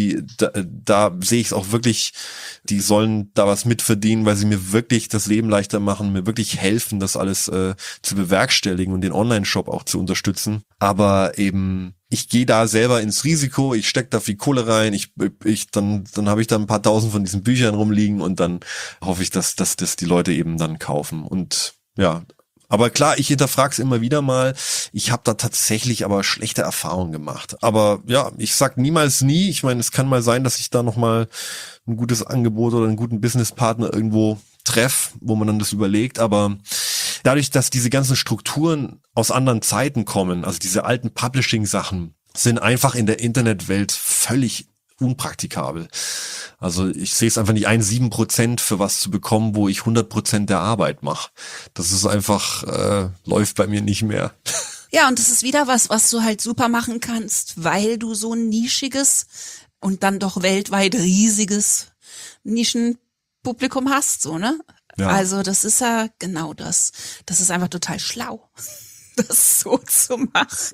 da sehe ich es auch wirklich, die sollen da was mitverdienen, weil sie mir wirklich das Leben leichter machen, mir wirklich helfen, das alles zu bewerkstelligen und den Online-Shop auch zu unterstützen. Aber eben ich gehe da selber ins Risiko, ich stecke da viel Kohle rein, dann habe ich da ein paar tausend von diesen Büchern rumliegen und dann hoffe ich, dass die Leute eben dann kaufen. Und ja, aber klar, ich hinterfrage es immer wieder mal. Ich habe da tatsächlich aber schlechte Erfahrungen gemacht. Aber ja, ich sag niemals nie. Ich meine, es kann mal sein, dass ich da nochmal ein gutes Angebot oder einen guten Businesspartner irgendwo treffe, wo man dann das überlegt, aber dadurch, dass diese ganzen Strukturen aus anderen Zeiten kommen, also diese alten Publishing-Sachen, sind einfach in der Internetwelt völlig unpraktikabel. Also ich sehe es einfach nicht ein, 7% für was zu bekommen, wo ich 100% der Arbeit mache. Das ist einfach, läuft bei mir nicht mehr. Ja, und das ist wieder was du halt super machen kannst, weil du so ein nischiges und dann doch weltweit riesiges Nischenpublikum hast, so, ne? Ja. Also das ist ja genau das. Das ist einfach total schlau, das so zu machen.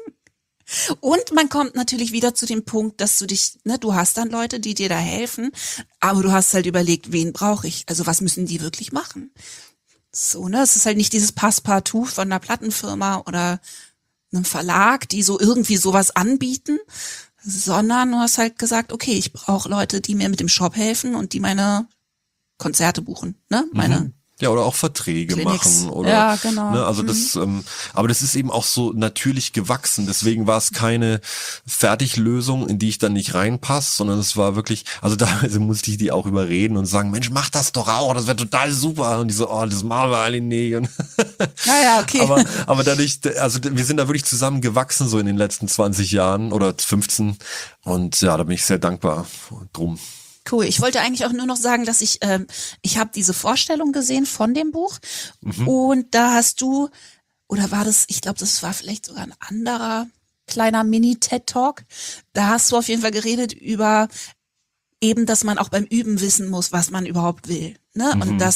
Und man kommt natürlich wieder zu dem Punkt, dass du dich, ne, du hast dann Leute, die dir da helfen, aber du hast halt überlegt, wen brauche ich? Also was müssen die wirklich machen? So, ne, es ist halt nicht dieses Passepartout von einer Plattenfirma oder einem Verlag, die so irgendwie sowas anbieten, sondern du hast halt gesagt, okay, ich brauche Leute, die mir mit dem Shop helfen und die meine Konzerte buchen, ne? Ja, oder auch Verträge machen oder, ja, genau. Ne, also das, aber das ist eben auch so natürlich gewachsen. Deswegen war es keine Fertiglösung, in die ich dann nicht reinpasse, sondern es war wirklich, also da musste ich die auch überreden und sagen, Mensch, mach das doch auch, das wäre total super. Und die so, oh, das machen wir alle nicht. Und ja, okay. aber dadurch, also wir sind da wirklich zusammen gewachsen so in den letzten 20 Jahren oder 15. Und ja, da bin ich sehr dankbar drum. Cool. Ich wollte eigentlich auch nur noch sagen, dass ich habe diese Vorstellung gesehen von dem Buch und da hast du, oder war das, ich glaube, das war vielleicht sogar ein anderer kleiner Mini-TED-Talk, da hast du auf jeden Fall geredet über eben, dass man auch beim Üben wissen muss, was man überhaupt will. Ne?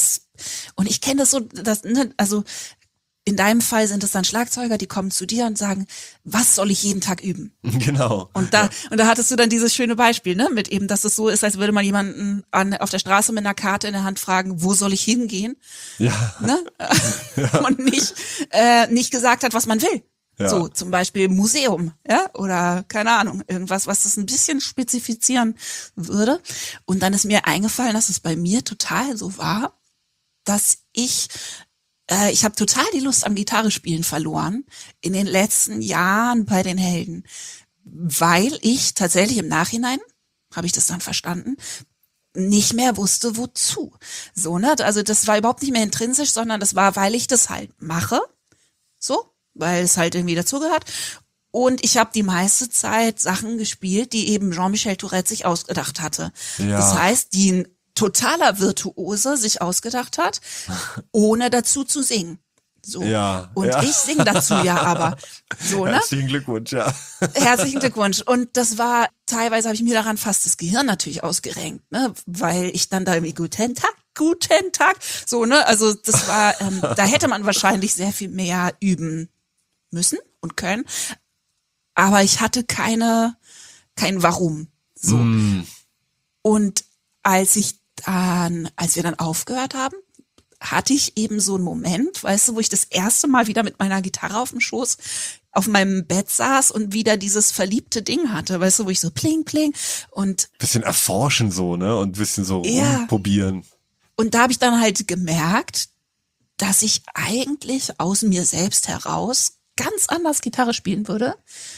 Und ich kenne das so, ne, also in deinem Fall sind es dann Schlagzeuger, die kommen zu dir und sagen, was soll ich jeden Tag üben? Genau. Und da hattest du dann dieses schöne Beispiel, ne, mit eben, dass es so ist, als würde man jemanden auf der Straße mit einer Karte in der Hand fragen, wo soll ich hingehen? Ja. Ne? Ja. Und nicht gesagt hat, was man will. Ja. So, zum Beispiel Museum, ja, oder keine Ahnung, irgendwas, was das ein bisschen spezifizieren würde. Und dann ist mir eingefallen, dass es bei mir total so war, dass ich habe total die Lust am Gitarrespielen verloren in den letzten Jahren bei den Helden, weil ich tatsächlich im Nachhinein, habe ich das dann verstanden, nicht mehr wusste, wozu. So, ne? Also das war überhaupt nicht mehr intrinsisch, sondern das war, weil ich das halt mache, so, weil es halt irgendwie dazugehört. Und ich habe die meiste Zeit Sachen gespielt, die eben Jean-Michel Tourette sich ausgedacht hatte. Ja. Das heißt, die ein totaler Virtuose sich ausgedacht hat, ohne dazu zu singen. So. Ja, und ich singe dazu ja aber. So, ne? Herzlichen Glückwunsch, ja. Herzlichen Glückwunsch. Und das war, teilweise habe ich mir daran fast das Gehirn natürlich ausgerenkt, ne? Weil ich dann da irgendwie guten Tag, so, ne? Also das war, da hätte man wahrscheinlich sehr viel mehr üben müssen und können. Aber ich hatte kein Warum. So. Mm. Und als wir dann aufgehört haben, hatte ich eben so einen Moment, weißt du, wo ich das erste Mal wieder mit meiner Gitarre auf dem Schoß auf meinem Bett saß und wieder dieses verliebte Ding hatte, weißt du, wo ich so pling, pling und Bisschen erforschen so, ne? Und bisschen so Ja. rumprobieren. Und da habe ich dann halt gemerkt, dass ich eigentlich aus mir selbst heraus ganz anders Gitarre spielen würde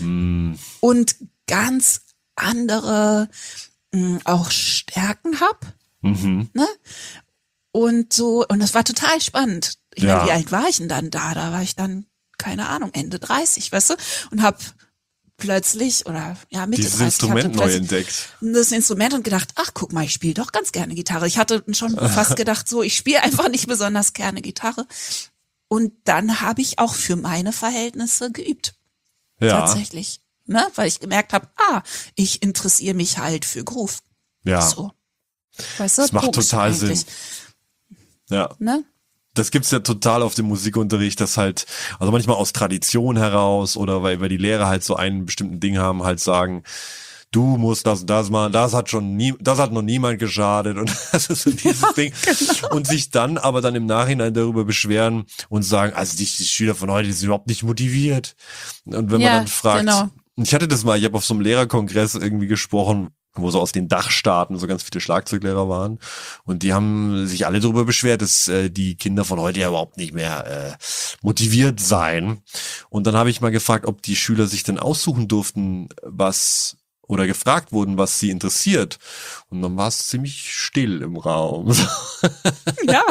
und ganz andere auch Stärken hab. Mhm. Ne? Und so, und das war total spannend. Ich Ja. meine, wie alt war ich denn dann da? Da war ich dann, keine Ahnung, Ende 30, weißt du? Und hab plötzlich, oder ja, Mitte Dieses 30, Instrument hatte neu plötzlich entdeckt. das Instrument und gedacht, ach guck mal, ich spiele doch ganz gerne Gitarre. Ich hatte schon fast gedacht, so, ich spiele einfach nicht besonders gerne Gitarre. Und dann habe ich auch für meine Verhältnisse geübt. Ja. Tatsächlich. Ne? Weil ich gemerkt habe, ich interessiere mich halt für Groove. Ja. So. Weißt du, Das macht Bums total eigentlich. Sinn. Ja. Ne? Das gibt's ja total auf dem Musikunterricht, dass halt, also manchmal aus Tradition heraus oder weil die Lehrer halt so einen bestimmten Ding haben, halt sagen, du musst das und das machen, das hat noch niemand geschadet und das ist so dieses Ding. Genau. Und sich dann aber dann im Nachhinein darüber beschweren und sagen, also die Schüler von heute, die sind überhaupt nicht motiviert. Und wenn man Ja, dann fragt, genau. und ich hatte das mal, ich habe auf so einem Lehrerkongress irgendwie gesprochen, wo so aus den Dachstaaten so ganz viele Schlagzeuglehrer waren. Und die haben sich alle darüber beschwert, dass die Kinder von heute ja überhaupt nicht mehr motiviert seien. Und dann habe ich mal gefragt, ob die Schüler sich denn aussuchen durften, oder gefragt wurden, was sie interessiert. Und dann war es ziemlich still im Raum. Ja.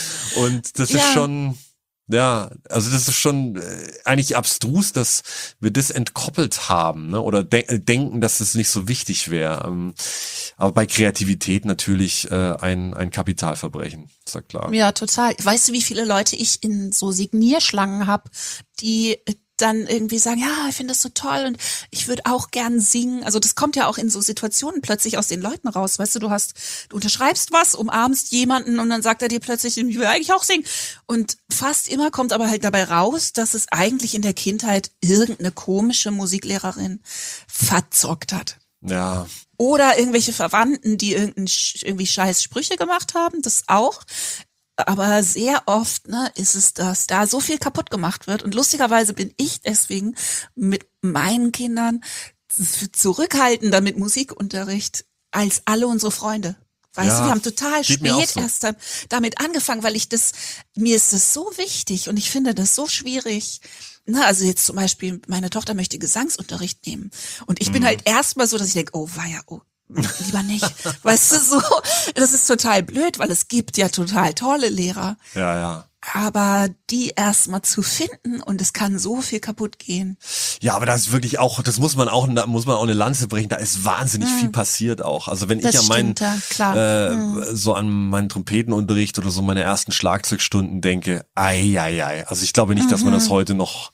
Und das Ja. ist schon, ja, also das ist schon eigentlich abstrus, dass wir das entkoppelt haben, ne? Oder denken, dass es nicht so wichtig wäre. Aber bei Kreativität natürlich ein Kapitalverbrechen, ist ja klar. Ja, total. Weißt du, wie viele Leute ich in so Signierschlangen habe, die dann irgendwie sagen, ja, ich finde das so toll und ich würde auch gern singen. Also das kommt ja auch in so Situationen plötzlich aus den Leuten raus. Weißt du, du unterschreibst was, umarmst jemanden und dann sagt er dir plötzlich, ich will eigentlich auch singen. Und fast immer kommt aber halt dabei raus, dass es eigentlich in der Kindheit irgendeine komische Musiklehrerin verzockt hat. Ja, Oder irgendwelche Verwandten, die irgendwie scheiß Sprüche gemacht haben, das auch. Aber sehr oft, ne, ist es, dass da so viel kaputt gemacht wird. Und lustigerweise bin ich deswegen mit meinen Kindern zurückhaltender mit Musikunterricht als alle unsere Freunde. Weißt Ja, du, wir haben total geht mir auch spät so. erst damit angefangen, weil mir ist das so wichtig und ich finde das so schwierig. Na, also jetzt zum Beispiel, meine Tochter möchte Gesangsunterricht nehmen. Und ich bin halt erstmal so, dass ich denke, oh weia, oh, lieber nicht. Weißt du, so, das ist total blöd, weil es gibt ja total tolle Lehrer. ja. Aber die erstmal zu finden und es kann so viel kaputt gehen. Ja, aber das ist wirklich auch, da muss man auch eine Lanze brechen, da ist wahnsinnig viel passiert auch. Also wenn Das ich an meinen, stimmt, ja, klar. so an meinen Trompetenunterricht oder so meine ersten Schlagzeugstunden denke, ei. Also ich glaube nicht, dass man das heute noch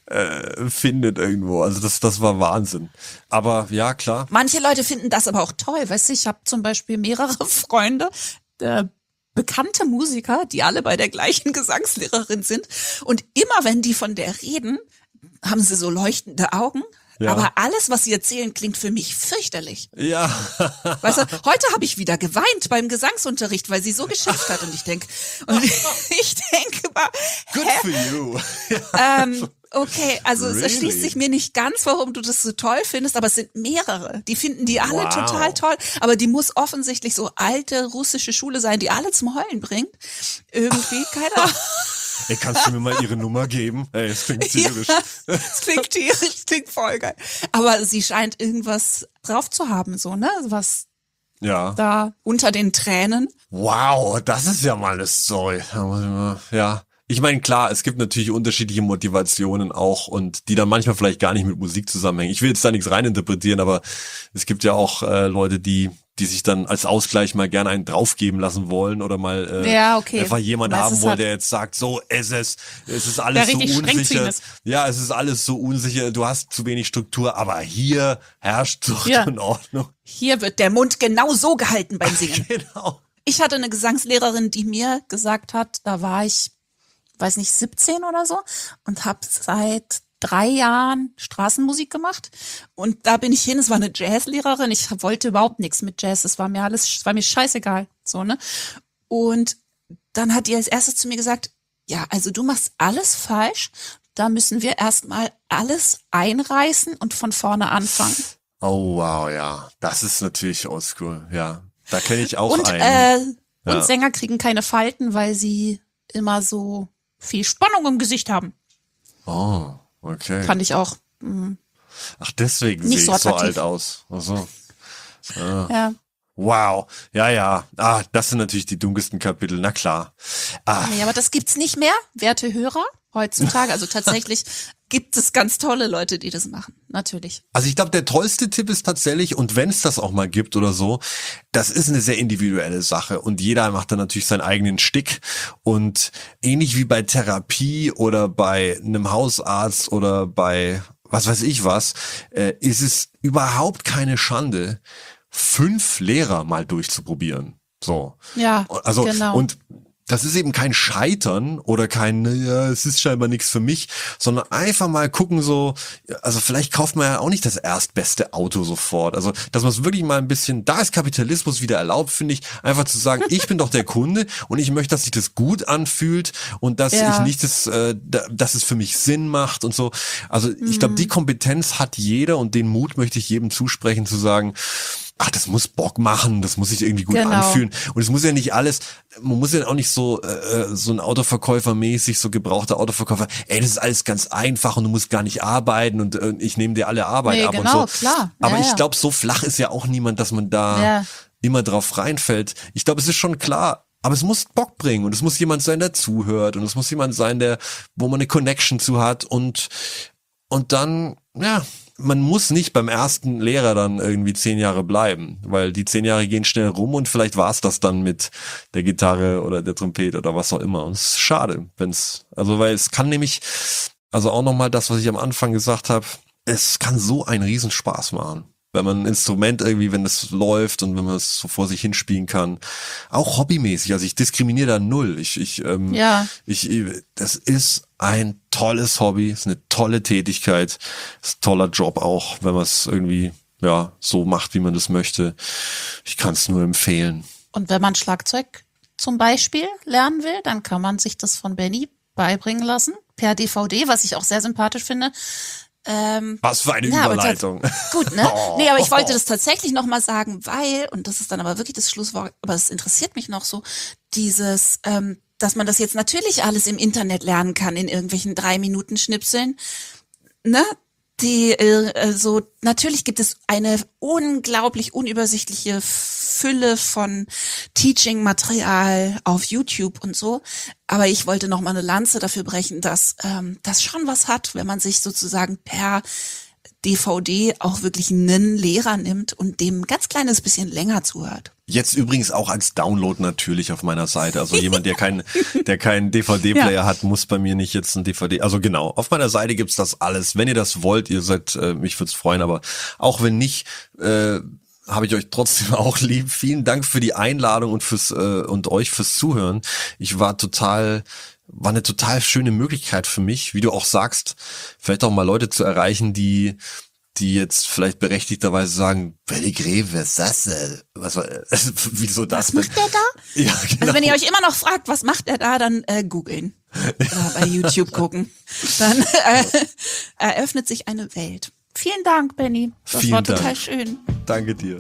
findet irgendwo. Also das war Wahnsinn. Aber ja, klar. Manche Leute finden das aber auch toll. Weißt du, ich habe zum Beispiel mehrere Freunde, bekannte Musiker, die alle bei der gleichen Gesangslehrerin sind. Und immer wenn die von der reden, haben sie so leuchtende Augen. Ja. Aber alles, was sie erzählen, klingt für mich fürchterlich. Ja. Weißt du, heute habe ich wieder geweint beim Gesangsunterricht, weil sie so geschimpft hat. Und ich denke mal, Good for you. okay, also es Really? erschließt sich mir nicht ganz, warum du das so toll findest, aber es sind mehrere. Die finden die alle Wow. total toll, aber die muss offensichtlich so alte russische Schule sein, die alle zum Heulen bringt. Irgendwie, keine Ahnung. Ey, kannst du mir mal ihre Nummer geben? Ey, es klingt tierisch. Ja, es klingt tierisch, es klingt voll geil. Aber sie scheint irgendwas drauf zu haben, so, ne? Was Ja. da unter den Tränen. Wow, das ist ja mal eine Story. Ja. Ich meine, klar, es gibt natürlich unterschiedliche Motivationen auch und die dann manchmal vielleicht gar nicht mit Musik zusammenhängen. Ich will jetzt da nichts reininterpretieren, aber es gibt ja auch Leute, die sich dann als Ausgleich mal gerne einen draufgeben lassen wollen oder mal Ja, okay. einfach jemanden Was haben es wollen, hat. der jetzt sagt, so es ist alles Der so richtig streng zu ihm unsicher. ist. Ja, es ist alles so unsicher, du hast zu wenig Struktur, aber hier herrscht Zucht Ja. und Ordnung. Hier wird der Mund genau so gehalten beim Singen. Genau. Ich hatte eine Gesangslehrerin, die mir gesagt hat, da war ich, weiß nicht, 17 oder so und habe seit 3 Jahren Straßenmusik gemacht und da bin ich hin, es war eine Jazzlehrerin, ich wollte überhaupt nichts mit Jazz, es war mir scheißegal, so, ne? Und dann hat die als erstes zu mir gesagt, ja, also du machst alles falsch, da müssen wir erstmal alles einreißen und von vorne anfangen. Oh wow, ja, das ist natürlich oldschool, ja. Da kenne ich auch einen. Und Sänger kriegen keine Falten, weil sie immer so viel Spannung im Gesicht haben. Oh, okay. Fand ich auch. Ach, deswegen nicht sehe so ich so attraktiv. alt aus. Ach so. Ja. Wow, ja. Das sind natürlich die dunkelsten Kapitel, na klar. Nee, aber das gibt's nicht mehr, werte Hörer, heutzutage. Also tatsächlich gibt es ganz tolle Leute, die das machen. Natürlich. Also ich glaube, der tollste Tipp ist tatsächlich, und wenn es das auch mal gibt oder so, das ist eine sehr individuelle Sache und jeder macht dann natürlich seinen eigenen Stick und ähnlich wie bei Therapie oder bei einem Hausarzt oder bei was weiß ich was, ist es überhaupt keine Schande, 5 Lehrer mal durchzuprobieren. So. Ja, also, genau. Und das ist eben kein Scheitern oder kein, naja, es ist scheinbar nichts für mich, sondern einfach mal gucken so, also vielleicht kauft man ja auch nicht das erstbeste Auto sofort. Also, dass man es wirklich mal ein bisschen, da ist Kapitalismus wieder erlaubt, finde ich, einfach zu sagen, ich bin doch der Kunde und ich möchte, dass sich das gut anfühlt und dass ich nicht dass es für mich Sinn macht und so. Also, ich glaube, die Kompetenz hat jeder und den Mut möchte ich jedem zusprechen, zu sagen, ach, das muss Bock machen, das muss sich irgendwie gut anfühlen. Und es muss ja nicht alles, man muss ja auch nicht so ein Autoverkäufer mäßig, so gebrauchter Autoverkäufer, das ist alles ganz einfach und du musst gar nicht arbeiten und ich nehme dir alle Arbeit ab und so. Klar. Aber ich glaube, so flach ist ja auch niemand, dass man da immer drauf reinfällt. Ich glaube, es ist schon klar, aber es muss Bock bringen und es muss jemand sein, der zuhört und es muss jemand sein, wo man eine Connection zu hat und dann, man muss nicht beim ersten Lehrer dann irgendwie 10 Jahre bleiben, weil die 10 Jahre gehen schnell rum und vielleicht war es das dann mit der Gitarre oder der Trompete oder was auch immer. Und es ist schade, weil es kann nämlich, also auch nochmal das, was ich am Anfang gesagt habe, es kann so einen Riesenspaß machen. Wenn man ein Instrument irgendwie, wenn es läuft und wenn man es so vor sich hinspielen kann. Auch hobbymäßig, also ich diskriminiere da null. Das ist ein tolles Hobby, ist eine tolle Tätigkeit, ist ein toller Job auch, wenn man es irgendwie, so macht, wie man das möchte. Ich kann es nur empfehlen. Und wenn man Schlagzeug zum Beispiel lernen will, dann kann man sich das von Benny beibringen lassen, per DVD, was ich auch sehr sympathisch finde. Was für eine Überleitung. Gut, ne? Nee, aber ich wollte das tatsächlich nochmal sagen, weil, und das ist dann aber wirklich das Schlusswort, aber es interessiert mich noch so, dass man das jetzt natürlich alles im Internet lernen kann, in irgendwelchen 3-Minuten-Schnipseln, ne? Natürlich gibt es eine unglaublich unübersichtliche Fülle von Teaching-Material auf YouTube und so. Aber ich wollte noch mal eine Lanze dafür brechen, dass das schon was hat, wenn man sich sozusagen per DVD auch wirklich einen Lehrer nimmt und dem ein ganz kleines bisschen länger zuhört. Jetzt übrigens auch als Download natürlich auf meiner Seite. Also jemand, der keinen DVD-Player hat, muss bei mir nicht jetzt ein DVD. Also genau, auf meiner Seite gibt's das alles. Wenn ihr das wollt, mich würde es freuen, aber auch wenn nicht, habe ich euch trotzdem auch lieb. Vielen Dank für die Einladung und euch fürs Zuhören. War eine total schöne Möglichkeit für mich, wie du auch sagst, vielleicht auch mal Leute zu erreichen, die jetzt vielleicht berechtigterweise sagen, Benny Greb, wer ist das denn? Wieso das? Was macht der da? Ja, genau. Also wenn ihr euch immer noch fragt, was macht er da, dann googeln oder bei YouTube gucken. Dann eröffnet sich eine Welt. Vielen Dank, Benny. Das war total schön. Danke dir.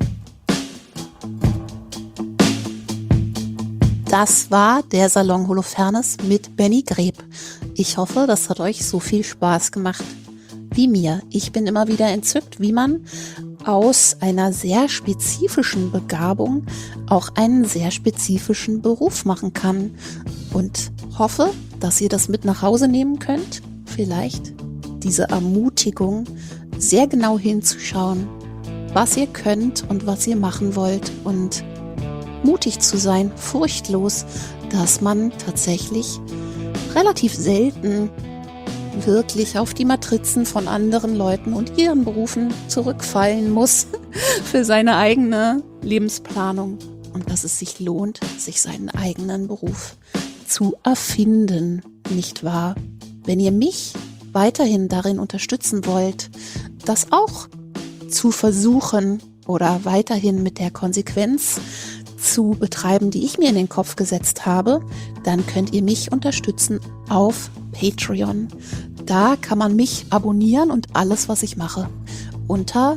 Das war der Salon Holofernes mit Benny Greb. Ich hoffe, das hat euch so viel Spaß gemacht wie mir. Ich bin immer wieder entzückt, wie man aus einer sehr spezifischen Begabung auch einen sehr spezifischen Beruf machen kann. Und hoffe, dass ihr das mit nach Hause nehmen könnt. Vielleicht diese Ermutigung, sehr genau hinzuschauen, was ihr könnt und was ihr machen wollt und mutig zu sein, furchtlos, dass man tatsächlich relativ selten wirklich auf die Matrizen von anderen Leuten und ihren Berufen zurückfallen muss für seine eigene Lebensplanung und dass es sich lohnt, sich seinen eigenen Beruf zu erfinden, nicht wahr? Wenn ihr mich weiterhin darin unterstützen wollt, das auch zu versuchen oder weiterhin mit der Konsequenz zu betreiben, die ich mir in den Kopf gesetzt habe, dann könnt ihr mich unterstützen auf Patreon. Da kann man mich abonnieren und alles, was ich mache, unter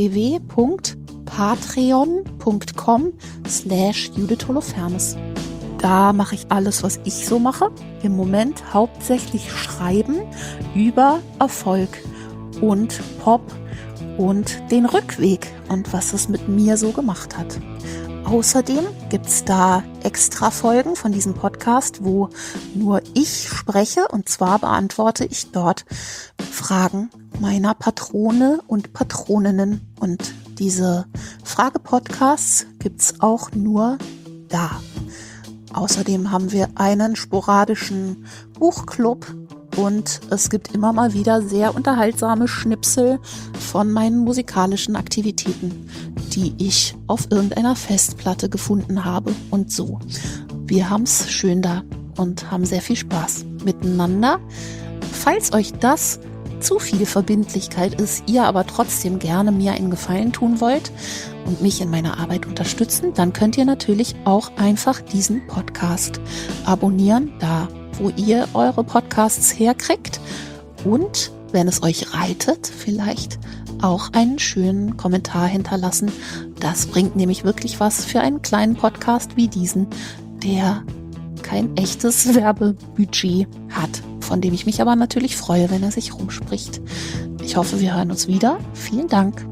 www.patreon.com/Judith Holofernes. Da mache ich alles, was ich so mache. Im Moment hauptsächlich Schreiben über Erfolg und Pop und den Rückweg und was es mit mir so gemacht hat. Außerdem gibt's da extra Folgen von diesem Podcast, wo nur ich spreche, und zwar beantworte ich dort Fragen meiner Patrone und Patroninnen. Und diese Frage-Podcasts gibt's auch nur da. Außerdem haben wir einen sporadischen Buchclub und es gibt immer mal wieder sehr unterhaltsame Schnipsel von meinen musikalischen Aktivitäten, die ich auf irgendeiner Festplatte gefunden habe und so. Wir haben's schön da und haben sehr viel Spaß miteinander. Falls euch das zu viel Verbindlichkeit ist, ihr aber trotzdem gerne mir einen Gefallen tun wollt und mich in meiner Arbeit unterstützen, dann könnt ihr natürlich auch einfach diesen Podcast abonnieren, da wo ihr eure Podcasts herkriegt, und wenn es euch reitet, vielleicht auch einen schönen Kommentar hinterlassen. Das bringt nämlich wirklich was für einen kleinen Podcast wie diesen, der kein echtes Werbebudget hat, von dem ich mich aber natürlich freue, wenn er sich rumspricht. Ich hoffe, wir hören uns wieder. Vielen Dank.